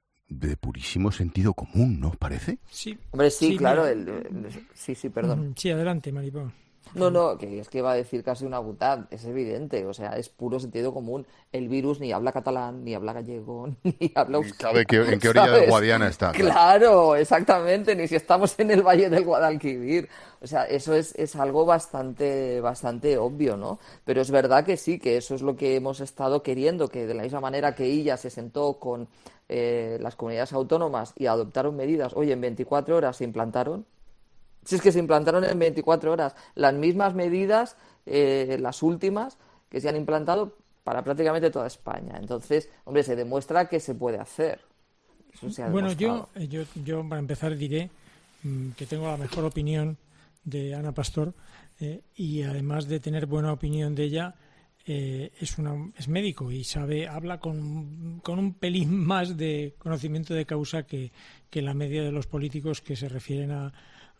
Speaker 1: De purísimo sentido común, ¿no parece?
Speaker 16: Sí.
Speaker 17: Hombre, sí,
Speaker 16: sí
Speaker 17: claro.
Speaker 16: me...
Speaker 17: El, el, sí, sí, perdón.
Speaker 16: Sí, adelante, Maripón.
Speaker 17: No, no, que es que iba a decir casi una butad, es evidente, o sea, es puro sentido común. El virus ni habla catalán, ni habla gallego, ni habla euskera.
Speaker 1: ¿Sabe que, en qué orilla ¿sabes? del Guadiana está?
Speaker 17: Claro. claro, exactamente, ni si estamos en el Valle del Guadalquivir. O sea, eso es, es algo bastante, bastante obvio, ¿no? Pero es verdad que sí, que eso es lo que hemos estado queriendo, que de la misma manera que ella se sentó con eh, las comunidades autónomas y adoptaron medidas, oye, en veinticuatro horas se implantaron. Si es que se implantaron en veinticuatro horas las mismas medidas, eh, las últimas, que se han implantado para prácticamente toda España. Entonces, hombre, se demuestra que se puede hacer. Eso se ha
Speaker 16: bueno, yo,
Speaker 17: demostrado.
Speaker 16: yo, yo para empezar diré mmm, que tengo la mejor opinión de Ana Pastor eh, y además de tener buena opinión de ella, eh, es, una, es médico y sabe, habla con, con un pelín más de conocimiento de causa que, que la media de los políticos que se refieren a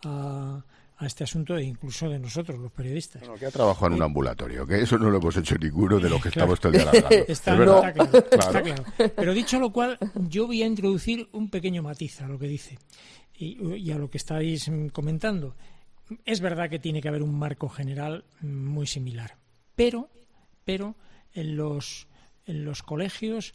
Speaker 16: A, a este asunto e incluso de nosotros, los periodistas.
Speaker 1: Bueno, que ha trabajado en un ambulatorio, que eso no lo hemos hecho ninguno de los que claro. estamos todo el día hablando.
Speaker 16: Está,
Speaker 1: ¿Es
Speaker 16: no,
Speaker 1: verdad?
Speaker 16: Está, claro, claro. está claro. Pero dicho lo cual, yo voy a introducir un pequeño matiz a lo que dice y, y a lo que estáis comentando. Es verdad que tiene que haber un marco general muy similar, pero, pero en los, en los colegios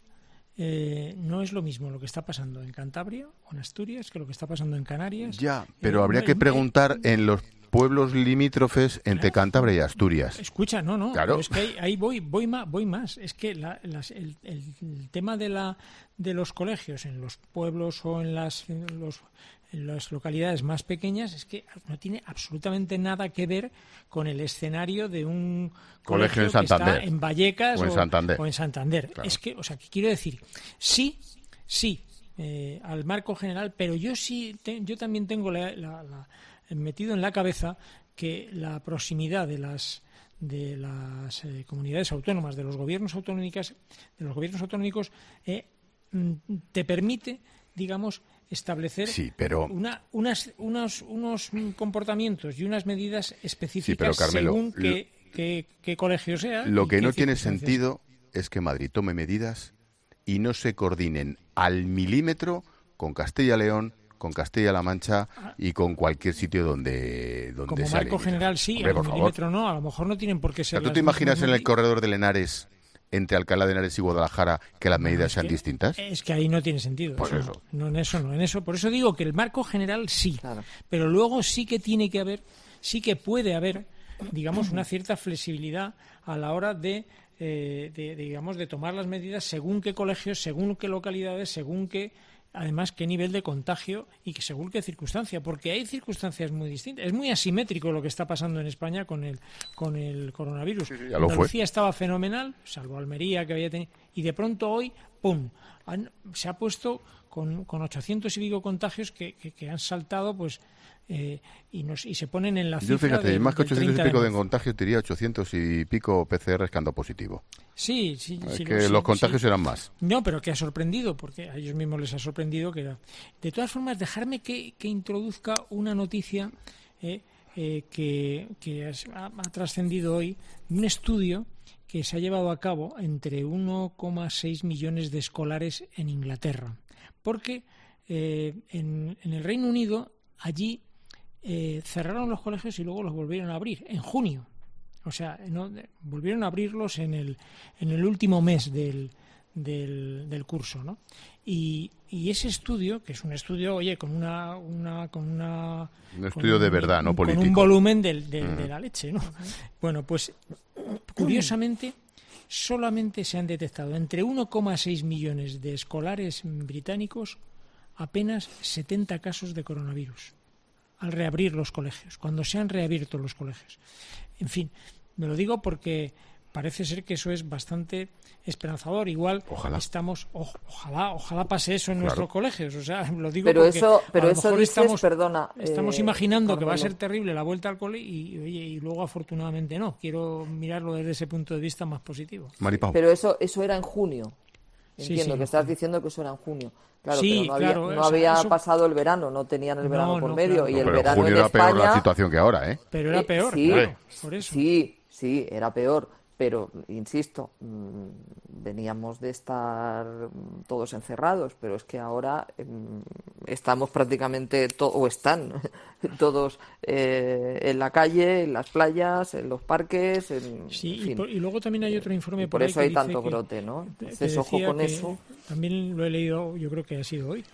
Speaker 16: Eh, no es lo mismo lo que está pasando en Cantabria o en Asturias que lo que está pasando en Canarias.
Speaker 1: Ya, pero
Speaker 16: eh,
Speaker 1: habría
Speaker 16: no,
Speaker 1: que preguntar eh, en los pueblos limítrofes entre claro. Cantabria y Asturias.
Speaker 16: Escucha, no, no,
Speaker 1: claro.
Speaker 16: pero es que ahí, ahí voy, voy más, voy más. Es que la, las, el, el, el tema de la de los colegios en los pueblos o en las en los en las localidades más pequeñas es que no tiene absolutamente nada que ver con el escenario de un
Speaker 1: colegio, colegio en
Speaker 16: Santander
Speaker 1: que está
Speaker 16: en Vallecas
Speaker 1: o en Santander.
Speaker 16: O, o en Santander.
Speaker 1: Claro.
Speaker 16: Es que, o sea, que quiero decir, sí, sí, eh, al marco general, pero yo sí, te, yo también tengo la, la, la, metido en la cabeza que la proximidad de las de las eh, comunidades autónomas, de los gobiernos autonómicos, de los gobiernos autonómicos, eh, te permite, digamos, establecer
Speaker 1: sí, pero...
Speaker 16: una, unas, unos, unos comportamientos y unas medidas específicas
Speaker 1: sí, pero, Carmelo,
Speaker 16: según qué, qué, qué colegio sea.
Speaker 1: Lo que no tiene sentido es que Madrid tome medidas y no se coordinen al milímetro con Castilla y León, con Castilla-La Mancha y con cualquier sitio donde, donde
Speaker 16: como
Speaker 1: sale.
Speaker 16: Marco general sí, al milímetro no, a lo mejor no tienen por qué ser.
Speaker 1: ¿Tú te imaginas en el corredor de Henares, entre Alcalá de Henares y Guadalajara, que las medidas no, sean
Speaker 16: que,
Speaker 1: distintas?
Speaker 16: Es que ahí no tiene sentido.
Speaker 1: Pues
Speaker 16: eso,
Speaker 1: eso.
Speaker 16: No, no, en eso no, en eso. Por eso digo que el marco general sí, claro. Pero luego sí que tiene que haber, sí que puede haber, digamos, una cierta flexibilidad a la hora de, eh, de, de digamos, de tomar las medidas según qué colegios, según qué localidades, según qué, además, qué nivel de contagio y que según qué circunstancia, porque hay circunstancias muy distintas. Es muy asimétrico lo que está pasando en España con el con el coronavirus.
Speaker 1: Sí, sí, ya lo
Speaker 16: Andalucía
Speaker 1: fue.
Speaker 16: Estaba fenomenal, salvo Almería, que había tenido, y de pronto hoy, ¡pum!, han, se ha puesto con, con ochocientos y pico contagios que, que, que han saltado, pues, eh, y, nos, y se ponen en la cifra.
Speaker 1: Yo fíjate,
Speaker 16: de,
Speaker 1: más que ochocientos y pico de,
Speaker 16: de
Speaker 1: contagios, te diría ochocientos y pico P C Rs que han dado positivo.
Speaker 16: Sí, sí.
Speaker 1: Es
Speaker 16: sí,
Speaker 1: que
Speaker 16: sí,
Speaker 1: los contagios
Speaker 16: sí.
Speaker 1: eran más.
Speaker 16: No, pero que ha sorprendido, porque a ellos mismos les ha sorprendido que era. De todas formas, dejarme que, que introduzca una noticia eh, eh, que, que ha, ha trascendido hoy, un estudio que se ha llevado a cabo entre uno coma seis millones de escolares en Inglaterra. Porque eh, en, en el Reino Unido, allí eh, cerraron los colegios y luego los volvieron a abrir en junio. O sea, no, volvieron a abrirlos en el, en el último mes del, del, del curso, ¿no? Y, y ese estudio, que es un estudio, oye, con una... una con una
Speaker 1: un estudio con, de verdad, no político.
Speaker 16: Con un volumen del, del, uh-huh. de la leche, ¿no? Bueno, pues, curiosamente, solamente se han detectado entre uno coma seis millones de escolares británicos apenas setenta casos de coronavirus al reabrir los colegios, cuando se han reabierto los colegios. En fin, me lo digo porque parece ser que eso es bastante esperanzador. Igual
Speaker 1: ojalá.
Speaker 16: estamos, o, ojalá, ojalá pase eso en claro. nuestros colegios. O sea, lo digo
Speaker 17: pero
Speaker 16: porque
Speaker 17: eso, pero
Speaker 16: a lo
Speaker 17: eso
Speaker 16: mejor
Speaker 17: dices,
Speaker 16: estamos,
Speaker 17: perdona,
Speaker 16: estamos
Speaker 17: eh,
Speaker 16: imaginando
Speaker 17: Carmelo.
Speaker 16: que va a ser terrible la vuelta al cole y, oye, y luego afortunadamente no. Quiero mirarlo desde ese punto de vista más positivo.
Speaker 1: Maripau.
Speaker 17: Pero eso, eso era en junio. Entiendo
Speaker 16: sí, sí,
Speaker 17: que estás junio. diciendo que eso era en junio. Claro,
Speaker 16: sí,
Speaker 17: pero no había,
Speaker 16: claro,
Speaker 17: no
Speaker 16: o sea,
Speaker 17: había
Speaker 16: eso...
Speaker 17: pasado el verano, no tenían el verano
Speaker 16: no,
Speaker 17: por
Speaker 16: no,
Speaker 17: medio
Speaker 16: claro.
Speaker 17: y
Speaker 1: no,
Speaker 17: el
Speaker 1: pero
Speaker 17: verano
Speaker 1: junio
Speaker 17: en
Speaker 1: era
Speaker 17: España...
Speaker 1: peor la situación que ahora, ¿eh?
Speaker 16: Pero era peor,
Speaker 17: sí,
Speaker 16: claro, por eso.
Speaker 17: Sí, sí, era peor. Pero, insisto, mmm, veníamos de estar todos encerrados, pero es que ahora mmm, estamos prácticamente, to- o están todos eh, en la calle, en las playas, en los parques, en,
Speaker 16: sí,
Speaker 17: en fin.
Speaker 16: y, por, y luego también hay otro informe
Speaker 17: y por,
Speaker 16: por
Speaker 17: eso
Speaker 16: ahí
Speaker 17: hay
Speaker 16: que
Speaker 17: tanto
Speaker 16: dice
Speaker 17: brote,
Speaker 16: que,
Speaker 17: ¿no?
Speaker 16: Entonces,
Speaker 17: ojo con eso.
Speaker 16: También lo he leído, yo creo que ha sido hoy,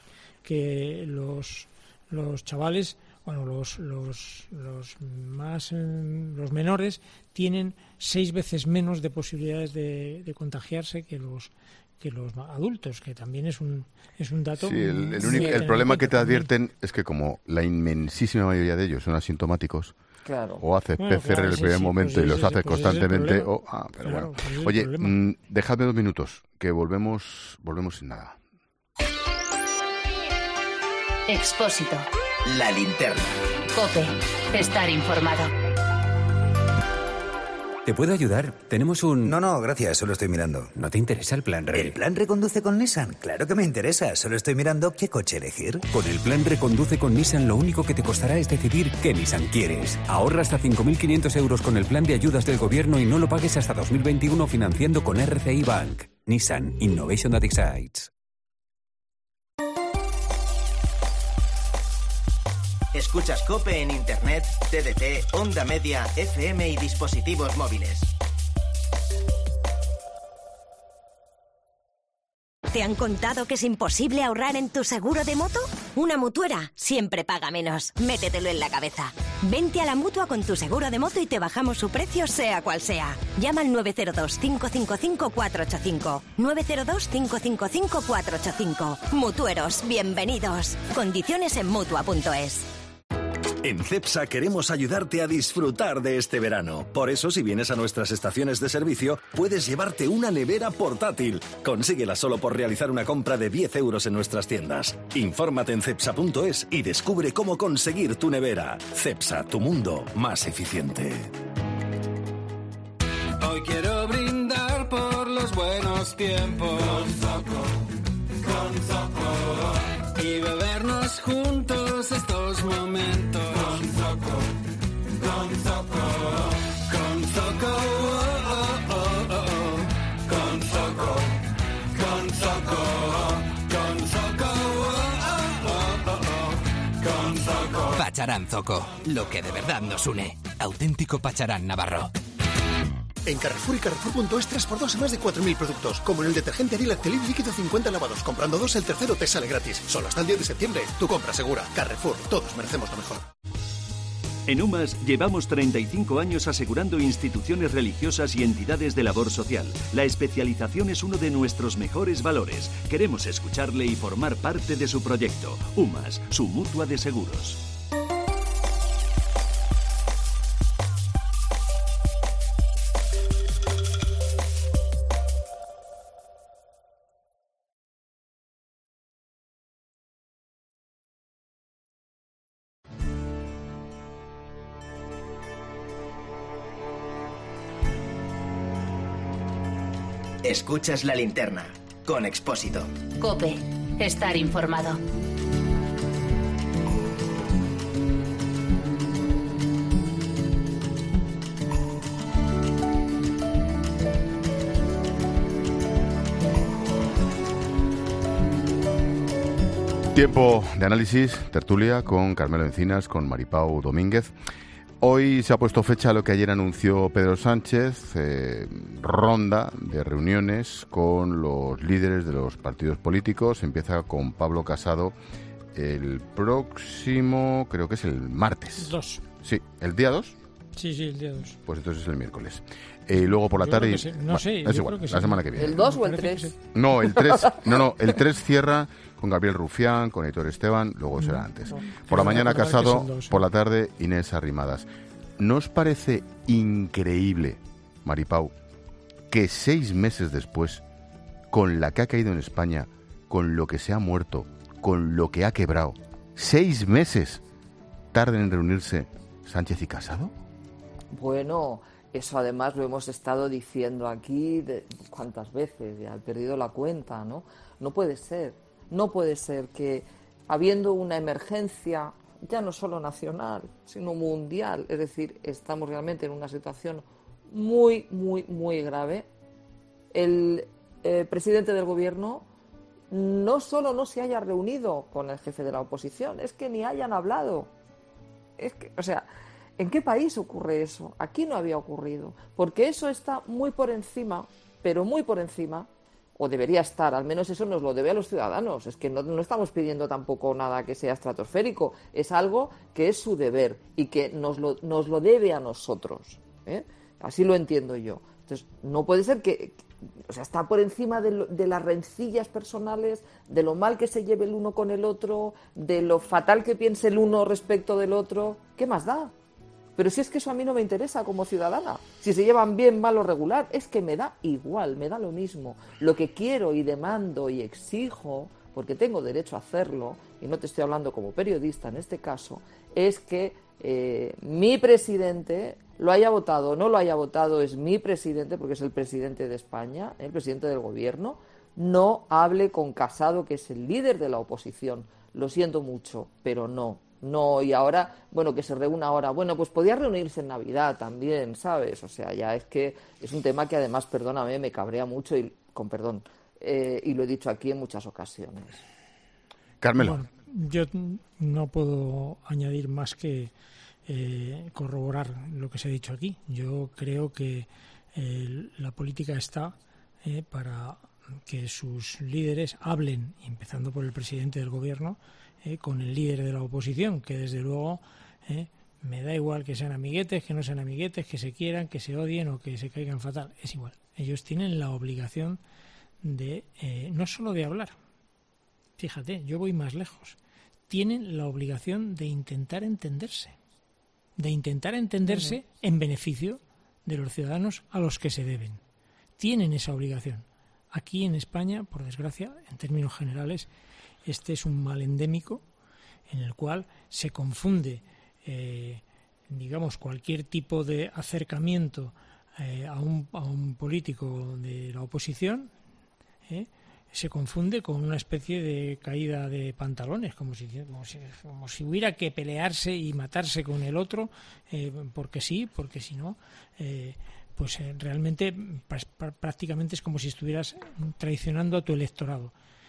Speaker 16: que los, los chavales... Bueno, los los los más eh, los menores tienen seis veces menos de posibilidades de, de contagiarse que los que los adultos, que también es un es un dato.
Speaker 1: Sí, el, el, único, el problema que te advierten también. Es que como la inmensísima mayoría de ellos son asintomáticos,
Speaker 17: claro.
Speaker 1: o haces
Speaker 16: bueno,
Speaker 1: P C R
Speaker 16: claro,
Speaker 1: en el
Speaker 16: sí,
Speaker 1: primer
Speaker 16: sí,
Speaker 1: momento
Speaker 16: pues
Speaker 1: y los
Speaker 16: ese,
Speaker 1: haces
Speaker 16: pues
Speaker 1: constantemente, o ah, pero
Speaker 16: claro,
Speaker 1: bueno.
Speaker 16: Pues
Speaker 1: Oye, mmm, dejadme dos minutos, que volvemos volvemos sin nada.
Speaker 3: Expósito.
Speaker 2: La linterna.
Speaker 3: COPE. Estar informado.
Speaker 18: ¿Te puedo ayudar? Tenemos un...
Speaker 19: No, no, gracias, solo estoy mirando.
Speaker 18: ¿No te interesa el plan Re?
Speaker 19: ¿El plan Reconduce con Nissan? Claro que me interesa, solo estoy mirando qué coche elegir.
Speaker 18: Con el plan Reconduce con Nissan lo único que te costará es decidir qué Nissan quieres. Ahorra hasta cinco mil quinientos euros con el plan de ayudas del gobierno y no lo pagues hasta dos mil veintiuno financiando con R C I Bank. Nissan. Innovation that excites.
Speaker 2: Escuchas COPE en Internet, T D T, Onda Media, F M y dispositivos móviles.
Speaker 20: ¿Te han contado que es imposible ahorrar en tu seguro de moto? Una mutuera siempre paga menos. Métetelo en la cabeza. Vente a la Mutua con tu seguro de moto y te bajamos su precio sea cual sea. Llama al nueve cero dos, cinco cinco cinco, cuatro ocho cinco. nueve cero dos, cinco cinco cinco, cuatro ocho cinco. Mutueros, bienvenidos. Condiciones en Mutua punto es.
Speaker 21: En Cepsa queremos ayudarte a disfrutar de este verano. Por eso, si vienes a nuestras estaciones de servicio, puedes llevarte una nevera portátil. Consíguela solo por realizar una compra de diez euros en nuestras tiendas. Infórmate en cepsa punto es y descubre cómo conseguir tu nevera. Cepsa, tu mundo más eficiente.
Speaker 22: Hoy quiero brindar por los buenos tiempos. Con Zoco, con Zoco. Y bebernos juntos estos momentos. Con Zoco, con Zoco. Con Zoco, oh, oh, oh, oh. Con Zoco, con Zoco. Con Zoco, oh, oh, oh, oh. Con Zoco.
Speaker 23: Pacharán Zoco, lo que de verdad nos une. Auténtico Pacharán Navarro.
Speaker 24: En Carrefour y Carrefour punto es tres por dos y más de cuatro mil productos, como en el detergente Ariel Actelib líquido cincuenta lavados. Comprando dos, el tercero te sale gratis. Solo hasta el diez de septiembre. Tu compra segura. Carrefour. Todos merecemos lo mejor.
Speaker 25: En UMAS llevamos treinta y cinco años asegurando instituciones religiosas y entidades de labor social. La especialización es uno de nuestros mejores valores. Queremos escucharle y formar parte de su proyecto. UMAS, su mutua de seguros.
Speaker 2: Escuchas La Linterna, con Expósito.
Speaker 3: COPE, estar informado.
Speaker 1: Tiempo de análisis, tertulia con Carmelo Encinas, con Maripau Domínguez. Hoy se ha puesto fecha a lo que ayer anunció Pedro Sánchez, eh, ronda de reuniones con los líderes de los partidos políticos. Empieza con Pablo Casado el próximo, creo que es el martes.
Speaker 16: Dos.
Speaker 1: Sí, ¿el día dos?
Speaker 16: Sí, sí, el día dos.
Speaker 1: Pues entonces es el miércoles. Y eh, luego por la
Speaker 16: yo
Speaker 1: tarde...
Speaker 16: Creo que sí. No
Speaker 1: bueno,
Speaker 16: sé,
Speaker 1: es
Speaker 16: yo
Speaker 1: igual,
Speaker 16: creo que
Speaker 1: la
Speaker 16: sí.
Speaker 1: semana que viene.
Speaker 17: ¿El dos o el tres?
Speaker 1: No, el tres, no, no, el tres cierra con Gabriel Rufián, con Aitor Esteban, luego será
Speaker 16: no,
Speaker 1: antes.
Speaker 16: No,
Speaker 1: por la mañana Casado,
Speaker 16: dos,
Speaker 1: por la tarde Inés Arrimadas. ¿No os parece increíble, Maripau, que seis meses después, con la que ha caído en España, con lo que se ha muerto, con lo que ha quebrado, seis meses tarden en reunirse Sánchez y Casado?
Speaker 17: Bueno, eso además lo hemos estado diciendo aquí de, cuántas veces, ya he perdido la cuenta, ¿no? No puede ser, no puede ser que habiendo una emergencia, ya no solo nacional, sino mundial, es decir, estamos realmente en una situación muy, muy, muy grave, el eh, presidente del gobierno no solo no se haya reunido con el jefe de la oposición, es que ni hayan hablado. Es que, o sea, ¿en qué país ocurre eso? Aquí no había ocurrido, porque eso está muy por encima, pero muy por encima, o debería estar, al menos eso nos lo debe a los ciudadanos. Es que no, no estamos pidiendo tampoco nada que sea estratosférico, es algo que es su deber y que nos lo, nos lo debe a nosotros, ¿eh? Así lo entiendo yo. Entonces, no puede ser que, o sea, está por encima de, lo, de las rencillas personales, de lo mal que se lleve el uno con el otro, de lo fatal que piense el uno respecto del otro. ¿Qué más da? Pero si es que eso a mí no me interesa como ciudadana. Si se llevan bien, mal o regular, es que me da igual, me da lo mismo. Lo que quiero y demando y exijo, porque tengo derecho a hacerlo, y no te estoy hablando como periodista en este caso, es que eh, mi presidente, lo haya votado o no lo haya votado, es mi presidente, porque es el presidente de España, el presidente del gobierno, no hable con Casado, que es el líder de la oposición. Lo siento mucho, pero no. No, y ahora, bueno, que se reúna ahora. Bueno, pues podía reunirse en Navidad también, ¿sabes? O sea, ya es que es un tema que además, perdóname, me cabrea mucho, y con perdón, eh, y lo he dicho aquí en muchas ocasiones.
Speaker 1: Carmelo.
Speaker 16: Bueno, yo no puedo añadir más que eh, corroborar lo que se ha dicho aquí. Yo creo que eh, la política está eh, para que sus líderes hablen, empezando por el presidente del gobierno, Eh, con el líder de la oposición, que desde luego eh, me da igual que sean amiguetes, que no sean amiguetes, que se quieran, que se odien o que se caigan fatal, es igual. Ellos tienen la obligación de, eh, no solo de hablar, fíjate, yo voy más lejos, tienen la obligación de intentar entenderse, de intentar entenderse uh-huh. en beneficio de los ciudadanos a los que se deben. Tienen esa obligación. Aquí en España, por desgracia, en términos generales, este es un mal endémico en el cual se confunde, eh, digamos, cualquier tipo de acercamiento eh, a, un, a un político de la oposición, eh, se confunde con una especie de caída de pantalones, como si, como si, como si hubiera que pelearse y matarse con el otro, eh, porque sí, porque si no, eh, pues eh, realmente pr- prácticamente es como si estuvieras traicionando a tu electorado.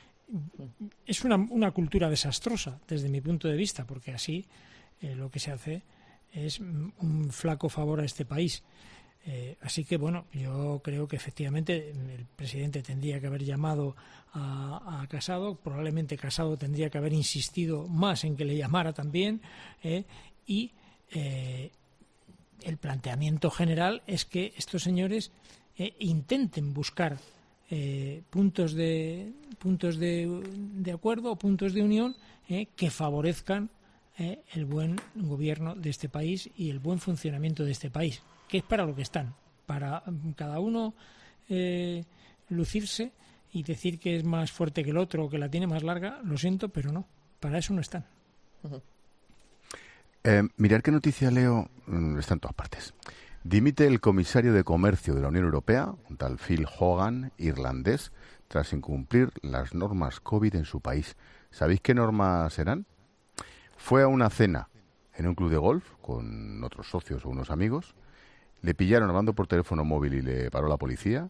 Speaker 16: Es una, una cultura desastrosa desde mi punto de vista, porque así eh, lo que se hace es un flaco favor a este país. Eh, así que, bueno, yo creo que efectivamente el presidente tendría que haber llamado a, a Casado, probablemente Casado tendría que haber insistido más en que le llamara también, eh, y eh, el planteamiento general es que estos señores eh, intenten buscar eh, puntos de puntos de, de acuerdo o puntos de unión eh, que favorezcan eh, el buen gobierno de este país y el buen funcionamiento de este país, que es para lo que están, para cada uno eh, lucirse y decir que es más fuerte que el otro o que la tiene más larga. Lo siento, pero no, para eso no están.
Speaker 1: Uh-huh. Eh, mirar qué noticia leo, está en todas partes. Dimite el comisario de Comercio de la Unión Europea, un tal Phil Hogan, irlandés, tras incumplir las normas COVID en su país. ¿Sabéis qué normas serán? Fue a una cena en un club de golf con otros socios o unos amigos. Le pillaron hablando por teléfono móvil y le paró la policía.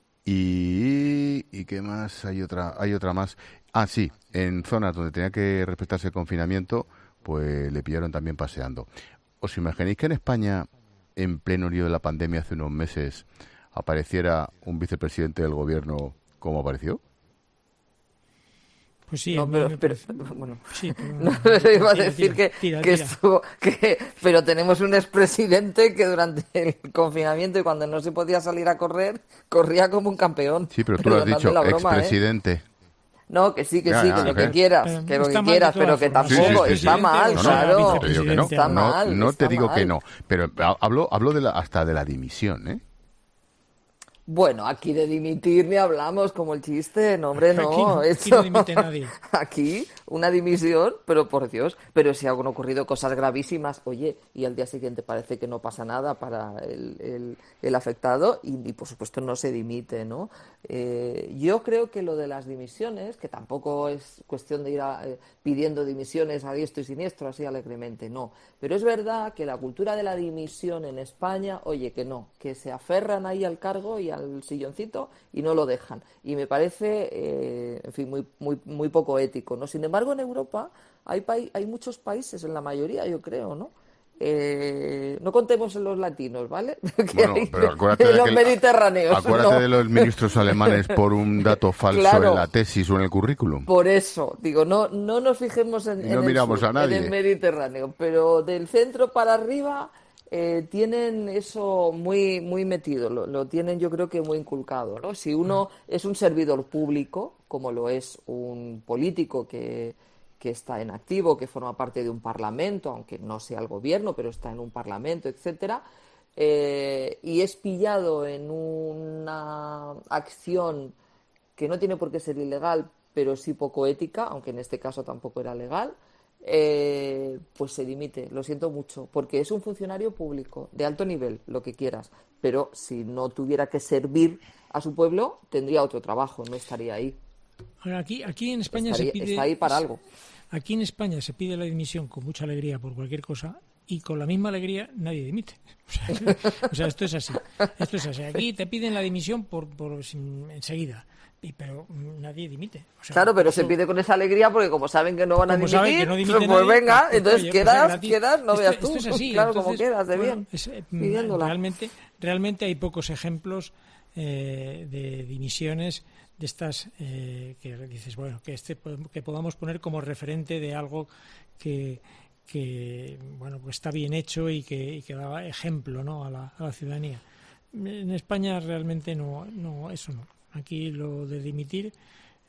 Speaker 1: Y, ¿y qué más? Hay otra, hay otra más. Ah, sí, en zonas donde tenía que respetarse el confinamiento, pues le pillaron también paseando. ¿Os imagináis que en España, en pleno lío de la pandemia hace unos meses, apareciera un vicepresidente del gobierno como apareció?
Speaker 16: Pues sí,
Speaker 17: no, pero,
Speaker 16: me...
Speaker 17: pero bueno,
Speaker 16: sí, pero...
Speaker 17: no, pero iba a
Speaker 16: tira,
Speaker 17: decir
Speaker 16: tira,
Speaker 17: que,
Speaker 16: tira,
Speaker 17: que
Speaker 16: tira.
Speaker 17: estuvo, que, pero tenemos un expresidente que durante el confinamiento y cuando no se podía salir a correr, corría como un campeón.
Speaker 1: Sí, pero tú lo has dicho, broma, expresidente. ¿eh?
Speaker 17: No, que sí, que
Speaker 1: ya,
Speaker 17: sí,
Speaker 1: ya,
Speaker 17: que
Speaker 1: okay.
Speaker 17: lo que quieras,
Speaker 16: pero
Speaker 17: que lo que
Speaker 16: mal
Speaker 17: quieras, pero que
Speaker 16: formas.
Speaker 17: tampoco
Speaker 1: sí, sí, sí,
Speaker 17: está
Speaker 1: sí.
Speaker 17: mal,
Speaker 1: no, no,
Speaker 17: claro.
Speaker 1: No, te digo que no.
Speaker 17: Está
Speaker 1: no,
Speaker 17: mal,
Speaker 1: no
Speaker 17: está
Speaker 1: te digo
Speaker 17: mal.
Speaker 1: que no, pero hablo, hablo de la, hasta de la dimisión, ¿eh?
Speaker 17: Bueno, aquí de dimitir ni hablamos, como el chiste, no, hombre, no.
Speaker 16: Aquí, no,
Speaker 17: Eso,
Speaker 16: aquí no dimite nadie.
Speaker 17: Aquí, una dimisión, pero por Dios, pero si han ocurrido cosas gravísimas, oye, y al día siguiente parece que no pasa nada para el, el, el afectado y, y, por supuesto, no se dimite, ¿no? Eh, yo creo que lo de las dimisiones, que tampoco es cuestión de ir a, eh, pidiendo dimisiones a diestro y siniestro, así alegremente, no. Pero es verdad que la cultura de la dimisión en España, oye, que no, que se aferran ahí al cargo y al silloncito y no lo dejan. Y me parece, eh, en fin, muy, muy, muy poco ético, ¿no? Sin embargo, en Europa hay, pa- hay muchos países, en la mayoría, yo creo, ¿no? Eh, no contemos en los latinos, ¿vale? Que
Speaker 1: Bueno,
Speaker 17: hay
Speaker 1: pero acuérdate
Speaker 17: en
Speaker 1: de
Speaker 17: los
Speaker 1: que-
Speaker 17: mediterráneos.
Speaker 1: Acuérdate
Speaker 17: no.
Speaker 1: de los ministros alemanes por un dato falso
Speaker 17: Claro.
Speaker 1: en la tesis o en el currículum.
Speaker 17: Por eso, digo, no, no nos fijemos en,
Speaker 1: No
Speaker 17: en
Speaker 1: miramos
Speaker 17: el sur,
Speaker 1: a nadie.
Speaker 17: en el Mediterráneo, pero del centro para arriba eh, tienen eso muy, muy metido, lo, lo tienen yo creo que muy inculcado, ¿no? Si uno es un servidor público, como lo es un político que, que está en activo, que forma parte de un parlamento, aunque no sea el gobierno, pero está en un parlamento, etcétera, eh, y es pillado en una acción que no tiene por qué ser ilegal, pero sí poco ética, aunque en este caso tampoco era legal, eh, pues se dimite. Lo siento mucho, porque es un funcionario público de alto nivel, lo que quieras, pero si no tuviera que servir a su pueblo, tendría otro trabajo, no estaría ahí.
Speaker 16: Ahora, aquí, aquí en España
Speaker 17: Estaría-
Speaker 16: se pide...
Speaker 17: está ahí para algo.
Speaker 16: Aquí en España se pide la dimisión con mucha alegría por cualquier cosa y con la misma alegría nadie dimite. O sea, o sea, esto es así. Esto es así. Aquí te piden la dimisión por, por sin- enseguida, y, pero nadie dimite. O sea,
Speaker 17: Claro, pero
Speaker 16: eso-
Speaker 17: se pide con esa alegría porque como saben que no van a
Speaker 16: Como
Speaker 17: dimitir,
Speaker 16: saben que no dimite
Speaker 17: pues
Speaker 16: nadie,
Speaker 17: venga,
Speaker 16: pues,
Speaker 17: entonces
Speaker 16: oye, pues
Speaker 17: quedas,
Speaker 16: gratis.
Speaker 17: quedas, no
Speaker 16: Esto-
Speaker 17: veas tú.
Speaker 16: esto es así,
Speaker 17: claro,
Speaker 16: entonces,
Speaker 17: como quedas, de
Speaker 16: bueno,
Speaker 17: bien,
Speaker 16: es, eh,
Speaker 17: pidiéndola.
Speaker 16: realmente, realmente hay pocos ejemplos eh, de dimisiones de estas eh, que dices, bueno, que este que podamos poner como referente de algo que que bueno, pues está bien hecho y que, y que da ejemplo, ¿no?, a la, a la ciudadanía. En España realmente no, no, eso no. Aquí lo de dimitir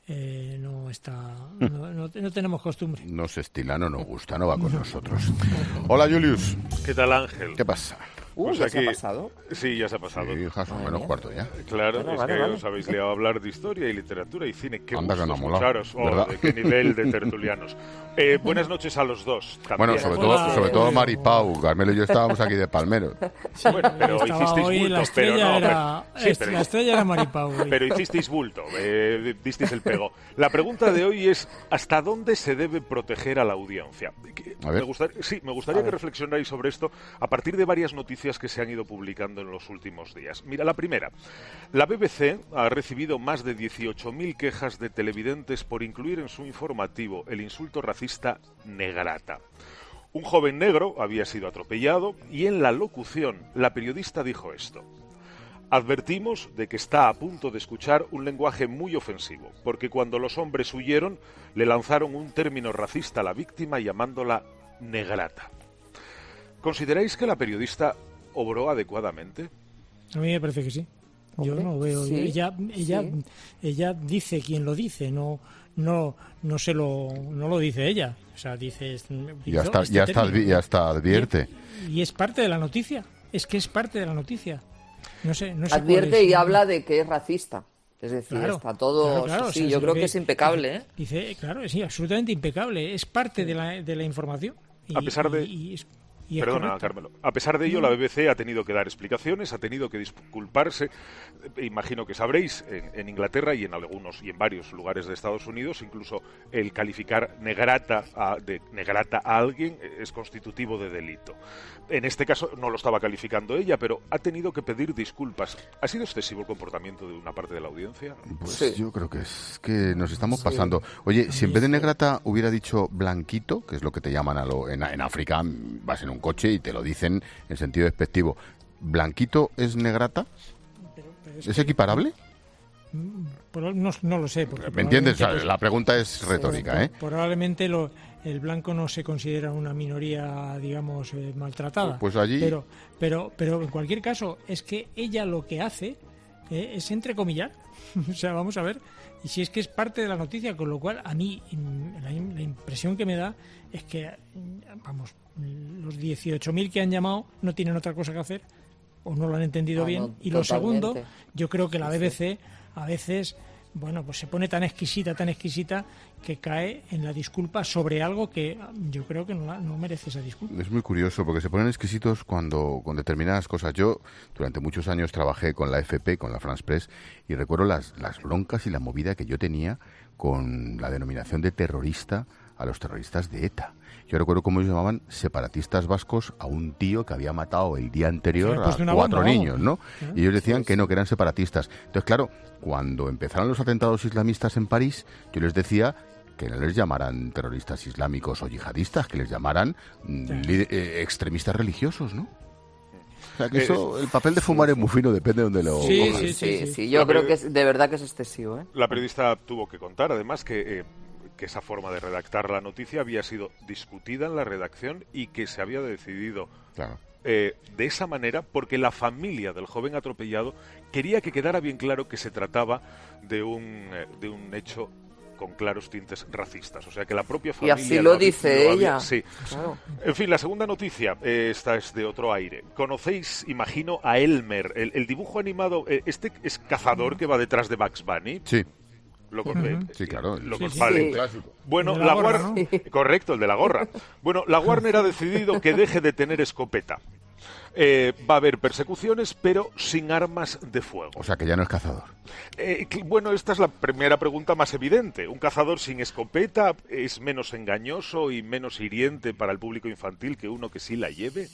Speaker 16: eh, no está, no, no, no tenemos costumbre.
Speaker 1: No se estila, no nos gusta, no va con nosotros. Hola, Julius.
Speaker 4: ¿Qué tal, Ángel?
Speaker 1: ¿Qué pasa?
Speaker 17: Uh,
Speaker 4: Pues
Speaker 17: ¿ya
Speaker 4: aquí...
Speaker 17: se ha pasado?
Speaker 4: Sí, ya se ha pasado.
Speaker 1: Sí, hijas, o menos cuarto ya.
Speaker 4: Claro,
Speaker 17: Bueno,
Speaker 4: es
Speaker 17: vale,
Speaker 4: que
Speaker 17: vale.
Speaker 4: os habéis liado a hablar de historia y literatura y cine. Qué
Speaker 1: Anda que no ha
Speaker 4: gustos,
Speaker 1: molado,
Speaker 4: mucharos. Oh,
Speaker 1: ¿verdad?
Speaker 4: de qué nivel de tertulianos. Eh, buenas noches a los dos. También.
Speaker 1: Bueno, sobre todo, sobre todo Maripau. Carmelo y yo estábamos aquí de palmeros.
Speaker 4: Bueno, pero
Speaker 16: Estaba
Speaker 4: hicisteis
Speaker 16: hoy,
Speaker 4: bulto,
Speaker 16: la estrella
Speaker 4: pero no.
Speaker 16: era,
Speaker 4: pero- sí,
Speaker 16: es-
Speaker 4: pero-
Speaker 16: la estrella era Maripau hoy.
Speaker 4: Pero hicisteis bulto, eh, disteis el pego. La pregunta de hoy es, ¿hasta dónde se debe proteger a la audiencia? Que-
Speaker 1: A ver.
Speaker 4: Me gustaría, sí, me gustaría que reflexionáis sobre esto a partir de varias noticias que se han ido publicando en los últimos días. Mira, la primera. La B B C ha recibido más de dieciocho mil quejas de televidentes por incluir en su informativo el insulto racista negrata. Un joven negro había sido atropellado y en la locución la periodista dijo esto. Advertimos de que está a punto de escuchar un lenguaje muy ofensivo, porque cuando los hombres huyeron le lanzaron un término racista a la víctima llamándola negrata. ¿Consideráis que la periodista obró adecuadamente?
Speaker 16: A mí me parece que sí. Yo
Speaker 17: Hombre,
Speaker 16: no veo.
Speaker 17: sí,
Speaker 16: ella, ella,
Speaker 17: sí.
Speaker 16: ella dice quien lo dice, no, no, no se lo, no lo dice ella. O sea, dice.
Speaker 1: Ya está,
Speaker 16: este
Speaker 1: ya está,
Speaker 16: término.
Speaker 1: advi- ya está, advierte.
Speaker 16: Y, y es parte de la noticia. Es que es parte de la noticia. No sé, no sé cuál
Speaker 17: Advierte
Speaker 16: es,
Speaker 17: y
Speaker 16: ¿no?
Speaker 17: habla de que es racista. Es decir,
Speaker 16: Claro,
Speaker 17: está todo...
Speaker 16: claro, claro,
Speaker 17: sí,
Speaker 16: o sea,
Speaker 17: yo
Speaker 16: si
Speaker 17: creo
Speaker 16: ve-
Speaker 17: que es impecable, ¿eh?
Speaker 16: Dice, claro, sí, absolutamente impecable. Es parte de la, de la información. Y,
Speaker 4: A pesar de-
Speaker 16: y- y es- y es
Speaker 4: Perdona,
Speaker 16: correcto.
Speaker 4: Carmelo. A pesar de ello,
Speaker 16: No.
Speaker 4: la B B C ha tenido que dar explicaciones, ha tenido que disculparse. Eh, Imagino que sabréis, en, en Inglaterra y en algunos y en varios lugares de Estados Unidos, incluso el calificar negrata a, de negrata a alguien eh, es constitutivo de delito. En este caso no lo estaba calificando ella, pero ha tenido que pedir disculpas. ¿Ha sido excesivo el comportamiento de una parte de la audiencia?
Speaker 1: Pues
Speaker 17: Sí.
Speaker 1: yo creo que es que nos estamos
Speaker 17: Sí.
Speaker 1: pasando. Oye, si en vez de negrata hubiera dicho blanquito, que es lo que te llaman a lo, en, en África, vas en un coche y te lo dicen en sentido despectivo, ¿blanquito es negrata?
Speaker 16: Pero- pero es
Speaker 1: ¿Es
Speaker 16: que-
Speaker 1: equiparable?
Speaker 16: Mm, pero no, no lo sé. Porque
Speaker 1: ¿Me entiendes? O sea,
Speaker 16: probablemente,
Speaker 1: la pregunta es retórica,
Speaker 16: pues,
Speaker 1: ¿eh?
Speaker 16: Probablemente lo, el blanco no se considera una minoría, digamos, eh, maltratada.
Speaker 1: Pues allí-
Speaker 16: Pero, pero, pero en cualquier caso, es que ella lo que hace eh, es entrecomillar. O sea, vamos a ver. Y si es que es parte de la noticia, con lo cual a mí mm, la, la impresión que me da es que, mm, vamos, los dieciocho mil que han llamado no tienen otra cosa que hacer o no lo han entendido
Speaker 17: Ah,
Speaker 16: bien.
Speaker 17: no,
Speaker 16: Y lo segundo,
Speaker 17: totalmente.
Speaker 16: yo creo que la
Speaker 17: Sí,
Speaker 16: B B C a veces, bueno, pues se pone tan exquisita, tan exquisita, que cae en la disculpa sobre algo que yo creo que no, la- no merece esa disculpa.
Speaker 1: Es muy curioso porque se ponen exquisitos cuando con determinadas cosas. Yo durante muchos años trabajé con la F P, con la France Press, y recuerdo las, las broncas y la movida que yo tenía con la denominación de terrorista a los terroristas de ETA. Yo recuerdo cómo ellos llamaban separatistas vascos a un tío que había matado el día anterior
Speaker 16: había
Speaker 1: a
Speaker 16: puesto una
Speaker 1: cuatro
Speaker 16: bomba, vamos.
Speaker 1: niños, ¿no?
Speaker 16: ¿Eh?
Speaker 1: Y ellos decían que no, que eran separatistas. Entonces, claro, cuando empezaron los atentados islamistas en París, yo les decía que no les llamaran terroristas islámicos o yihadistas, que les llamaran mm,
Speaker 16: Sí.
Speaker 1: líder- eh, extremistas religiosos, ¿no? O sea, que
Speaker 4: Eh,
Speaker 1: eso, el papel de fumar es muy fino, depende de donde lo
Speaker 16: Sí,
Speaker 1: cojas.
Speaker 17: Sí,
Speaker 16: sí,
Speaker 17: sí,
Speaker 16: sí.
Speaker 17: sí, yo
Speaker 4: La
Speaker 17: creo
Speaker 4: peri-
Speaker 17: que es, de verdad que es excesivo, ¿eh?
Speaker 4: La periodista tuvo que contar, además, que, eh, que esa forma de redactar la noticia había sido discutida en la redacción y que se había decidido
Speaker 1: Claro.
Speaker 4: eh, de esa manera porque la familia del joven atropellado quería que quedara bien claro que se trataba de un, eh, de un hecho con claros tintes racistas. O sea, que la propia
Speaker 17: Y
Speaker 4: familia...
Speaker 17: así lo
Speaker 4: había-
Speaker 17: dice
Speaker 4: había-
Speaker 17: ella.
Speaker 4: sí.
Speaker 17: Claro.
Speaker 4: En fin, la segunda noticia, eh, esta es de otro aire. Conocéis, imagino, a Elmer, el, el dibujo animado, eh, este es cazador que va detrás de Bugs Bunny.
Speaker 1: Sí,
Speaker 4: Lo
Speaker 16: Ujú.
Speaker 4: con-
Speaker 1: sí, claro.
Speaker 4: Lo
Speaker 16: Sí,
Speaker 4: con-
Speaker 16: sí.
Speaker 4: vale.
Speaker 17: Sí.
Speaker 1: Clásico.
Speaker 4: Bueno,
Speaker 16: El de
Speaker 4: la,
Speaker 16: la gorra,
Speaker 4: Warner...
Speaker 16: ¿no?
Speaker 4: Correcto, el de la gorra. Bueno, la Warner ha decidido que deje de tener escopeta. Eh, va a haber persecuciones, pero sin armas de fuego.
Speaker 1: O sea, que ya no es cazador.
Speaker 4: Eh, cl- bueno, esta es la primera pregunta más evidente. ¿Un cazador sin escopeta es menos engañoso y menos hiriente para el público infantil que uno que sí la lleve?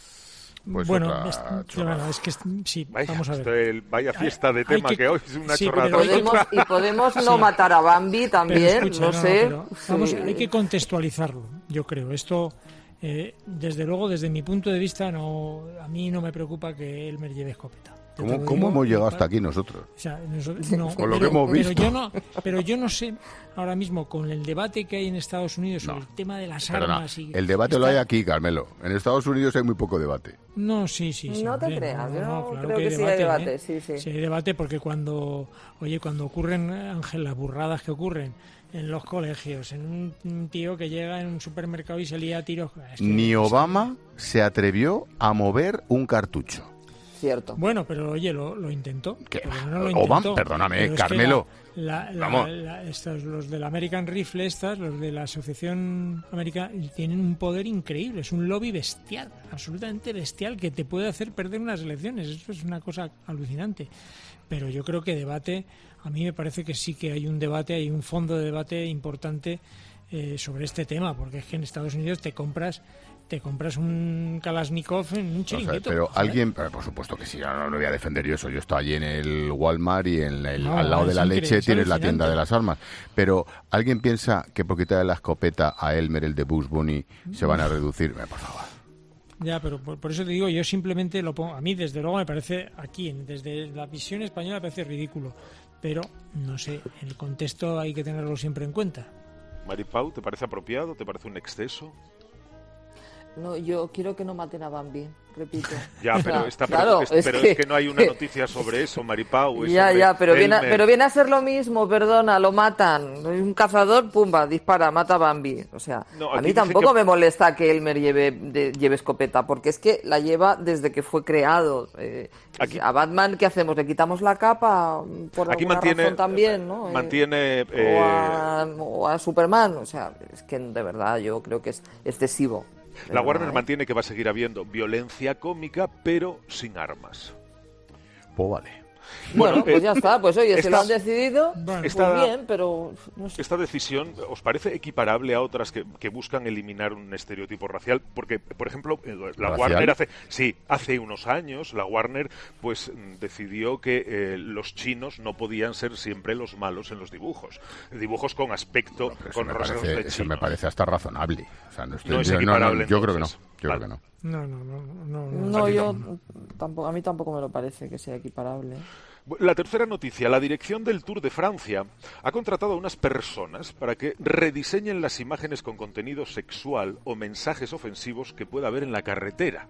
Speaker 1: Pues
Speaker 16: bueno,
Speaker 1: otra
Speaker 16: es,
Speaker 1: chorrada.
Speaker 16: bueno, es que es- sí,
Speaker 4: Vaya,
Speaker 16: vamos a ver.
Speaker 4: usted, el- vaya fiesta de
Speaker 16: Hay- hay
Speaker 4: tema que,
Speaker 16: que-
Speaker 4: hoy es una
Speaker 16: sí,
Speaker 4: chorrada.
Speaker 16: pero hay que-
Speaker 17: Podemos, y podemos no
Speaker 16: Sí.
Speaker 17: matar a Bambi
Speaker 16: Pero
Speaker 17: también,
Speaker 16: escucha,
Speaker 17: no,
Speaker 16: no,
Speaker 17: sé.
Speaker 16: pero vamos,
Speaker 17: Sí.
Speaker 16: hay que contextualizarlo, yo creo. Esto, eh, desde luego, desde mi punto de vista, no, a mí no me preocupa que Elmer lleve escopeta.
Speaker 1: ¿Cómo, ¿cómo hemos llegado hasta aquí nosotros?
Speaker 16: O sea, nosotros no,
Speaker 1: con lo
Speaker 16: pero,
Speaker 1: que hemos visto.
Speaker 16: Pero yo, no, pero yo no sé ahora mismo con el debate que hay en Estados Unidos sobre no, el tema de las
Speaker 1: perdona,
Speaker 16: armas. Y
Speaker 1: el debate
Speaker 16: está...
Speaker 1: lo hay aquí, Carmelo. En Estados Unidos hay muy poco debate.
Speaker 16: No, sí, sí. sí
Speaker 17: no te
Speaker 16: hombre,
Speaker 17: creas,
Speaker 16: no,
Speaker 17: yo
Speaker 16: no, claro
Speaker 17: creo
Speaker 16: que,
Speaker 17: que sí hay debate.
Speaker 16: ¿eh?
Speaker 17: Sí, sí.
Speaker 16: sí hay debate porque cuando, oye, cuando ocurren, Ángel, las burradas que ocurren en los colegios, en un tío que llega en un supermercado y se lía a tiros. Es que,
Speaker 1: Ni Obama se atrevió a mover un cartucho.
Speaker 17: Cierto.
Speaker 16: Bueno, pero oye, lo, lo intentó.
Speaker 1: ¿Qué?
Speaker 16: No lo
Speaker 1: Obama,
Speaker 16: intentó,
Speaker 1: perdóname,
Speaker 16: pero es
Speaker 1: Carmelo.
Speaker 16: La, la, la, la, estos, los del American Rifle, estas, los de la Asociación Americana, tienen un poder increíble. Es un lobby bestial, absolutamente bestial, que te puede hacer perder unas elecciones. Eso es una cosa alucinante. Pero yo creo que debate, a mí me parece que sí que hay un debate, hay un fondo de debate importante eh, sobre este tema, porque es que en Estados Unidos te compras te compras un Kalashnikov en un chiringuito.
Speaker 1: O sea, pero ¿sabes? Alguien, pero por supuesto que sí, no, no voy a defender yo eso. Yo estoy allí en el Walmart y en el, no, al lado de la leche tienes la tienda de las armas. Pero ¿alguien piensa que por quitarle la escopeta a Elmer, el de Bugs Bunny, se van a reducir? Eh, por favor.
Speaker 16: Ya, pero por, por eso te digo, yo simplemente lo pongo. A mí, desde luego, me parece aquí, desde la visión española, me parece ridículo. Pero, no sé, el contexto hay que tenerlo siempre en cuenta.
Speaker 4: Maripau, ¿te parece apropiado? ¿Te parece un exceso?
Speaker 17: No, yo quiero que no maten a Bambi, repito.
Speaker 4: Ya, pero, está,
Speaker 17: claro,
Speaker 4: pero, es, pero es, que... es que no hay una noticia sobre eso, Maripau.
Speaker 17: Ya, ya, pero viene, a, pero viene a ser lo mismo, perdona, lo matan. Un cazador, pumba, dispara, mata a Bambi. O sea, no, a mí tampoco que... me molesta que Elmer lleve, de, lleve escopeta, porque es que la lleva desde que fue creado. Eh, aquí... A Batman, ¿qué hacemos? ¿Le quitamos la capa? Por
Speaker 4: aquí
Speaker 17: alguna
Speaker 4: mantiene,
Speaker 17: razón también, ¿no?
Speaker 4: Mantiene...
Speaker 17: Eh... O, a, o a Superman, o sea, es que de verdad yo creo que es excesivo.
Speaker 4: La Warner mantiene que va a seguir habiendo violencia cómica, pero sin armas.
Speaker 1: Pues vale.
Speaker 17: Bueno, bueno pues eh, ya está, pues oye,
Speaker 4: esta,
Speaker 17: se lo han decidido,
Speaker 4: esta,
Speaker 17: pues bien, pero no sé.
Speaker 4: ¿Esta decisión os parece equiparable a otras que, que buscan eliminar un estereotipo racial? Porque, por ejemplo, la ¿racial? Warner hace, sí, hace unos años, la Warner pues decidió que eh, los chinos no podían ser siempre los malos en los dibujos. Dibujos con aspecto,
Speaker 1: no,
Speaker 4: con rasgos de chino.
Speaker 1: Eso me parece hasta razonable. O sea, no, estoy,
Speaker 4: no es
Speaker 1: yo,
Speaker 4: equiparable.
Speaker 1: No, no, yo creo que no. Yo
Speaker 4: vale.
Speaker 1: creo que no.
Speaker 16: No, no, no, no, no,
Speaker 17: no yo tampoco, a mí tampoco me lo parece que sea equiparable.
Speaker 4: La tercera noticia, la dirección del Tour de Francia ha contratado a unas personas para que rediseñen las imágenes con contenido sexual o mensajes ofensivos que pueda haber en la carretera.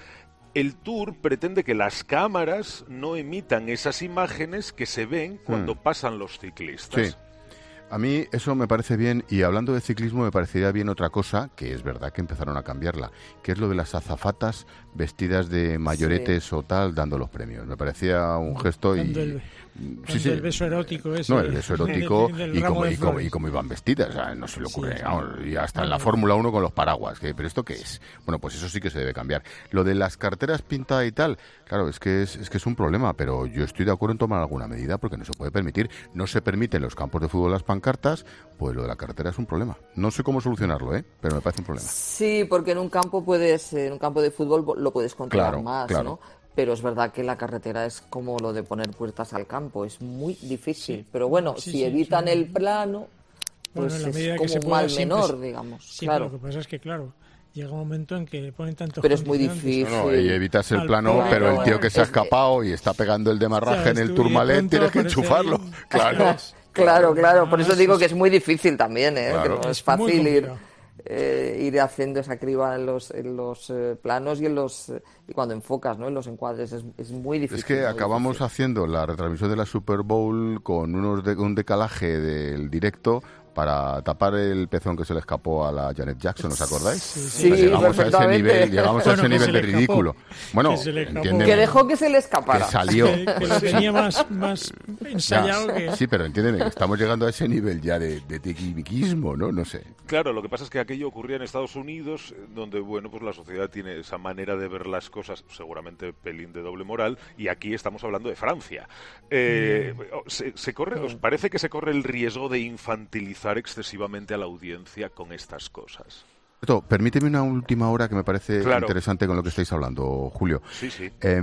Speaker 4: El Tour pretende que las cámaras no emitan esas imágenes que se ven cuando hmm. pasan los ciclistas.
Speaker 1: Sí. A mí eso me parece bien, y hablando de ciclismo me parecería bien otra cosa, que es verdad que empezaron a cambiarla, que es lo de las azafatas vestidas de mayoretes sí. o tal, dando los premios. Me parecía un gesto
Speaker 16: dando
Speaker 1: y...
Speaker 16: El,
Speaker 1: sí, sí.
Speaker 16: el beso erótico ese.
Speaker 1: No, el beso erótico
Speaker 16: del, del
Speaker 1: y, como,
Speaker 16: de
Speaker 1: y, como, y como iban vestidas, o sea, no se le ocurre.
Speaker 16: Sí, sí.
Speaker 1: Vamos, y hasta en la Fórmula uno con los paraguas, que, ¿pero esto qué es? Bueno, pues eso sí que se debe cambiar. Lo de las carteras pintadas y tal, claro, es que es, es que es un problema, pero yo estoy de acuerdo en tomar alguna medida porque no se puede permitir. No se permite en los campos de fútbol las pancartas, pues lo de la cartera es un problema. No sé cómo solucionarlo, ¿eh? Pero me parece un problema.
Speaker 17: Sí, porque en un campo puedes, en un campo de fútbol lo puedes controlar
Speaker 1: claro,
Speaker 17: más,
Speaker 1: claro.
Speaker 17: ¿no? Pero es verdad que la carretera es como lo de poner puertas al campo, es muy difícil. Sí. Pero bueno,
Speaker 16: sí,
Speaker 17: si
Speaker 16: sí,
Speaker 17: evitan
Speaker 16: sí.
Speaker 17: el plano, pues bueno,
Speaker 16: es
Speaker 17: como
Speaker 16: que
Speaker 17: un mal
Speaker 16: siempre,
Speaker 17: menor, digamos.
Speaker 16: Sí,
Speaker 17: claro.
Speaker 16: Lo que pasa es que, claro, llega un momento en que ponen tantos
Speaker 17: pero es muy difícil.
Speaker 1: No, no, y evitas el plano,
Speaker 16: pobre,
Speaker 1: pero el tío
Speaker 17: no,
Speaker 1: que se ha
Speaker 17: es,
Speaker 1: escapado y está pegando el demarraje
Speaker 16: ¿sabes?
Speaker 1: en el Tourmalet, tienes que enchufarlo.
Speaker 16: Ahí,
Speaker 1: claro.
Speaker 17: Claro, claro, por eso digo que es muy difícil también, ¿eh?
Speaker 1: Claro.
Speaker 17: Que no es fácil ir, eh, ir haciendo esa criba en los, en los eh, planos y en los eh, y cuando enfocas, ¿no? En los encuadres es, es muy difícil.
Speaker 1: Es que
Speaker 17: muy
Speaker 1: acabamos
Speaker 17: difícil.
Speaker 1: haciendo la retransmisión de la Super Bowl con unos de, un decalaje del directo para tapar el pezón que se le escapó a la Janet Jackson, ¿os acordáis?
Speaker 17: Sí, sí,
Speaker 1: pues llegamos a ese nivel, llegamos
Speaker 16: bueno,
Speaker 1: a ese nivel de ridículo. Bueno,
Speaker 16: que,
Speaker 1: entiéndeme,
Speaker 17: que dejó que se le escapara.
Speaker 1: Que salió.
Speaker 16: Que, que lo tenía más, más ensayado
Speaker 1: ya,
Speaker 16: que...
Speaker 1: Sí, pero entiéndeme, que estamos llegando a ese nivel ya de, de tiquismo, ¿no? No sé.
Speaker 4: Claro, lo que pasa es que aquello ocurría en Estados Unidos, donde, bueno, pues la sociedad tiene esa manera de ver las cosas, seguramente pelín de doble moral, y aquí estamos hablando de Francia. Eh, mm. se, se corre, ¿Os parece que se corre el riesgo de infantilizar excesivamente a la audiencia con estas cosas?
Speaker 1: Permíteme una última hora que me parece
Speaker 4: claro.
Speaker 1: interesante con lo que estáis hablando, Julio.
Speaker 4: Sí, sí.
Speaker 1: Eh,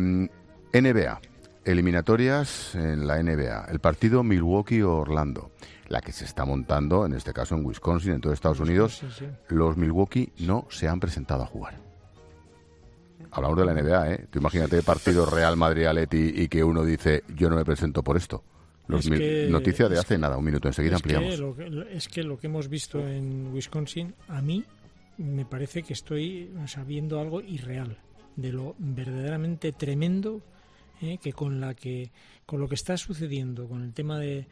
Speaker 1: N B A, eliminatorias en la N B A, el partido Milwaukee-Orlando, la que se está montando, en este caso en Wisconsin, en todo Estados Unidos,
Speaker 16: sí, sí.
Speaker 1: los Milwaukee no se han presentado a jugar. Hablamos de la N B A, ¿eh? Tú imagínate partido Real Madrid-Atleti y que uno dice, yo no me presento por esto. Los
Speaker 16: Es que-
Speaker 1: Noticia de
Speaker 16: es
Speaker 1: hace nada, un minuto, enseguida
Speaker 16: es que
Speaker 1: ampliamos.
Speaker 16: lo que- es que lo que hemos visto en Wisconsin, a mí me parece que estoy o sea, viendo algo irreal, de lo verdaderamente tremendo eh, que con la que con lo que está sucediendo con el tema de,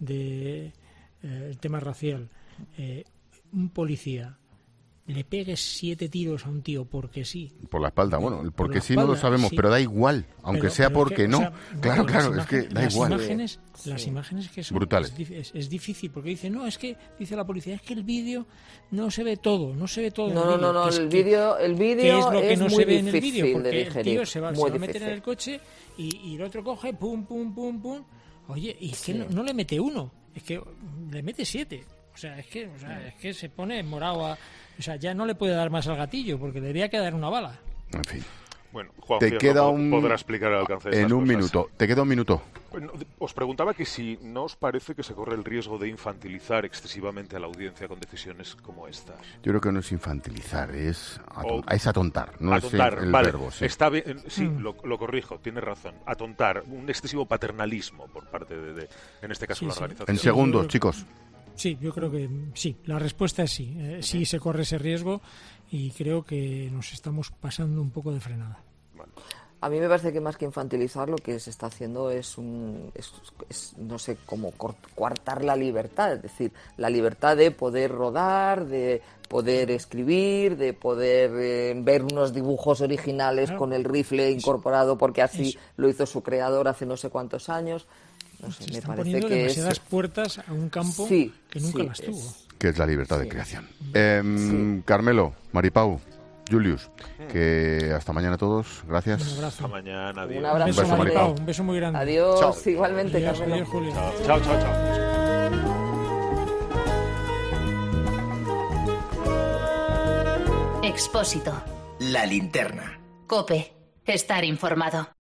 Speaker 16: de eh, el tema racial, eh, un policía le pegue siete tiros a un tío porque sí.
Speaker 1: Por la espalda, bueno, el
Speaker 16: Por
Speaker 1: porque
Speaker 16: la
Speaker 1: sí no lo
Speaker 16: espalda,
Speaker 1: sabemos,
Speaker 16: sí.
Speaker 1: pero da igual, aunque
Speaker 16: Pero-
Speaker 1: sea
Speaker 16: pero es
Speaker 1: porque
Speaker 16: que,
Speaker 1: no.
Speaker 16: o sea,
Speaker 1: claro,
Speaker 16: las
Speaker 1: claro, es que
Speaker 16: imágenes-
Speaker 1: da
Speaker 16: las
Speaker 1: igual.
Speaker 16: Imágenes, Las imágenes que son
Speaker 1: Brutales.
Speaker 16: Es, dif- es- es difícil porque dice, no, es que, dice la policía, es que el vídeo no se ve todo, no se ve todo. en
Speaker 17: No,
Speaker 16: el
Speaker 17: no,
Speaker 16: vídeo,
Speaker 17: no,
Speaker 16: que es
Speaker 17: el
Speaker 16: que-
Speaker 17: vídeo- el
Speaker 16: ¿qué
Speaker 17: vídeo
Speaker 16: es lo que
Speaker 17: es
Speaker 16: no
Speaker 17: muy
Speaker 16: se ve en el
Speaker 17: difícil
Speaker 16: vídeo?
Speaker 17: de
Speaker 16: Porque el
Speaker 17: digerir,
Speaker 16: tío se va, se
Speaker 17: muy
Speaker 16: va a meter en
Speaker 17: difícil.
Speaker 16: el coche y, y el otro coge, pum, pum, pum, pum. Oye, y es que
Speaker 17: Sí.
Speaker 16: no, no le mete uno, es que le mete siete. O sea, es que, o sea, es que se pone morado a... O sea, ya no le puede dar más al gatillo porque le debería quedar una bala.
Speaker 1: En fin.
Speaker 4: Bueno, Juan
Speaker 1: Te
Speaker 4: Fierro
Speaker 1: queda
Speaker 4: po-
Speaker 1: un...
Speaker 4: podrá explicar el alcance de
Speaker 1: En
Speaker 4: estas
Speaker 1: un
Speaker 4: cosas.
Speaker 1: minuto. Te queda un minuto.
Speaker 4: Bueno, os preguntaba que si no os parece que se corre el riesgo de infantilizar excesivamente a la audiencia con decisiones como estas.
Speaker 1: Yo creo que no es infantilizar, es, aton-
Speaker 4: O-
Speaker 1: es atontar, no
Speaker 4: atontar,
Speaker 1: es el, el
Speaker 4: vale,
Speaker 1: verbo. Sí.
Speaker 4: Está bien, eh, sí,
Speaker 16: Mm.
Speaker 4: lo, lo corrijo, tiene razón. Atontar, un excesivo paternalismo por parte de, de- en este caso,
Speaker 16: Sí,
Speaker 4: la
Speaker 16: sí.
Speaker 4: organización.
Speaker 1: En segundos, chicos.
Speaker 16: Sí, yo creo que sí. La respuesta es sí. Eh, sí se corre ese riesgo y creo que nos estamos pasando un poco de frenada.
Speaker 17: A mí me parece que más que infantilizar lo que se está haciendo es, un, es, es, no sé, como cort- coartar la libertad, es decir, la libertad de poder rodar, de poder escribir, de poder eh, ver unos dibujos originales
Speaker 16: Claro.
Speaker 17: con el rifle incorporado porque así
Speaker 16: Eso.
Speaker 17: lo hizo su creador hace no sé cuántos años. No sé,
Speaker 16: Se
Speaker 17: me
Speaker 16: están
Speaker 17: parece
Speaker 16: poniendo
Speaker 17: que
Speaker 16: demasiadas
Speaker 17: es...
Speaker 16: puertas a un campo
Speaker 17: Sí,
Speaker 16: que nunca
Speaker 17: sí,
Speaker 16: las tuvo.
Speaker 17: es-
Speaker 1: Que es la libertad de
Speaker 17: Sí.
Speaker 1: creación. Em, Carmelo, Maripau, Julius, que hasta mañana a todos. Gracias.
Speaker 16: Un abrazo.
Speaker 4: Hasta mañana, adiós.
Speaker 17: Un abrazo,
Speaker 1: Un beso,
Speaker 17: grande.
Speaker 1: Maripau.
Speaker 16: Un beso muy grande.
Speaker 17: Adiós,
Speaker 1: Chao.
Speaker 17: igualmente,
Speaker 16: Adiós,
Speaker 17: Carmelo.
Speaker 16: adiós, Julio.
Speaker 4: Chao, chao, chao.
Speaker 3: Expósito.
Speaker 2: La linterna.
Speaker 3: Cope. Estar informado.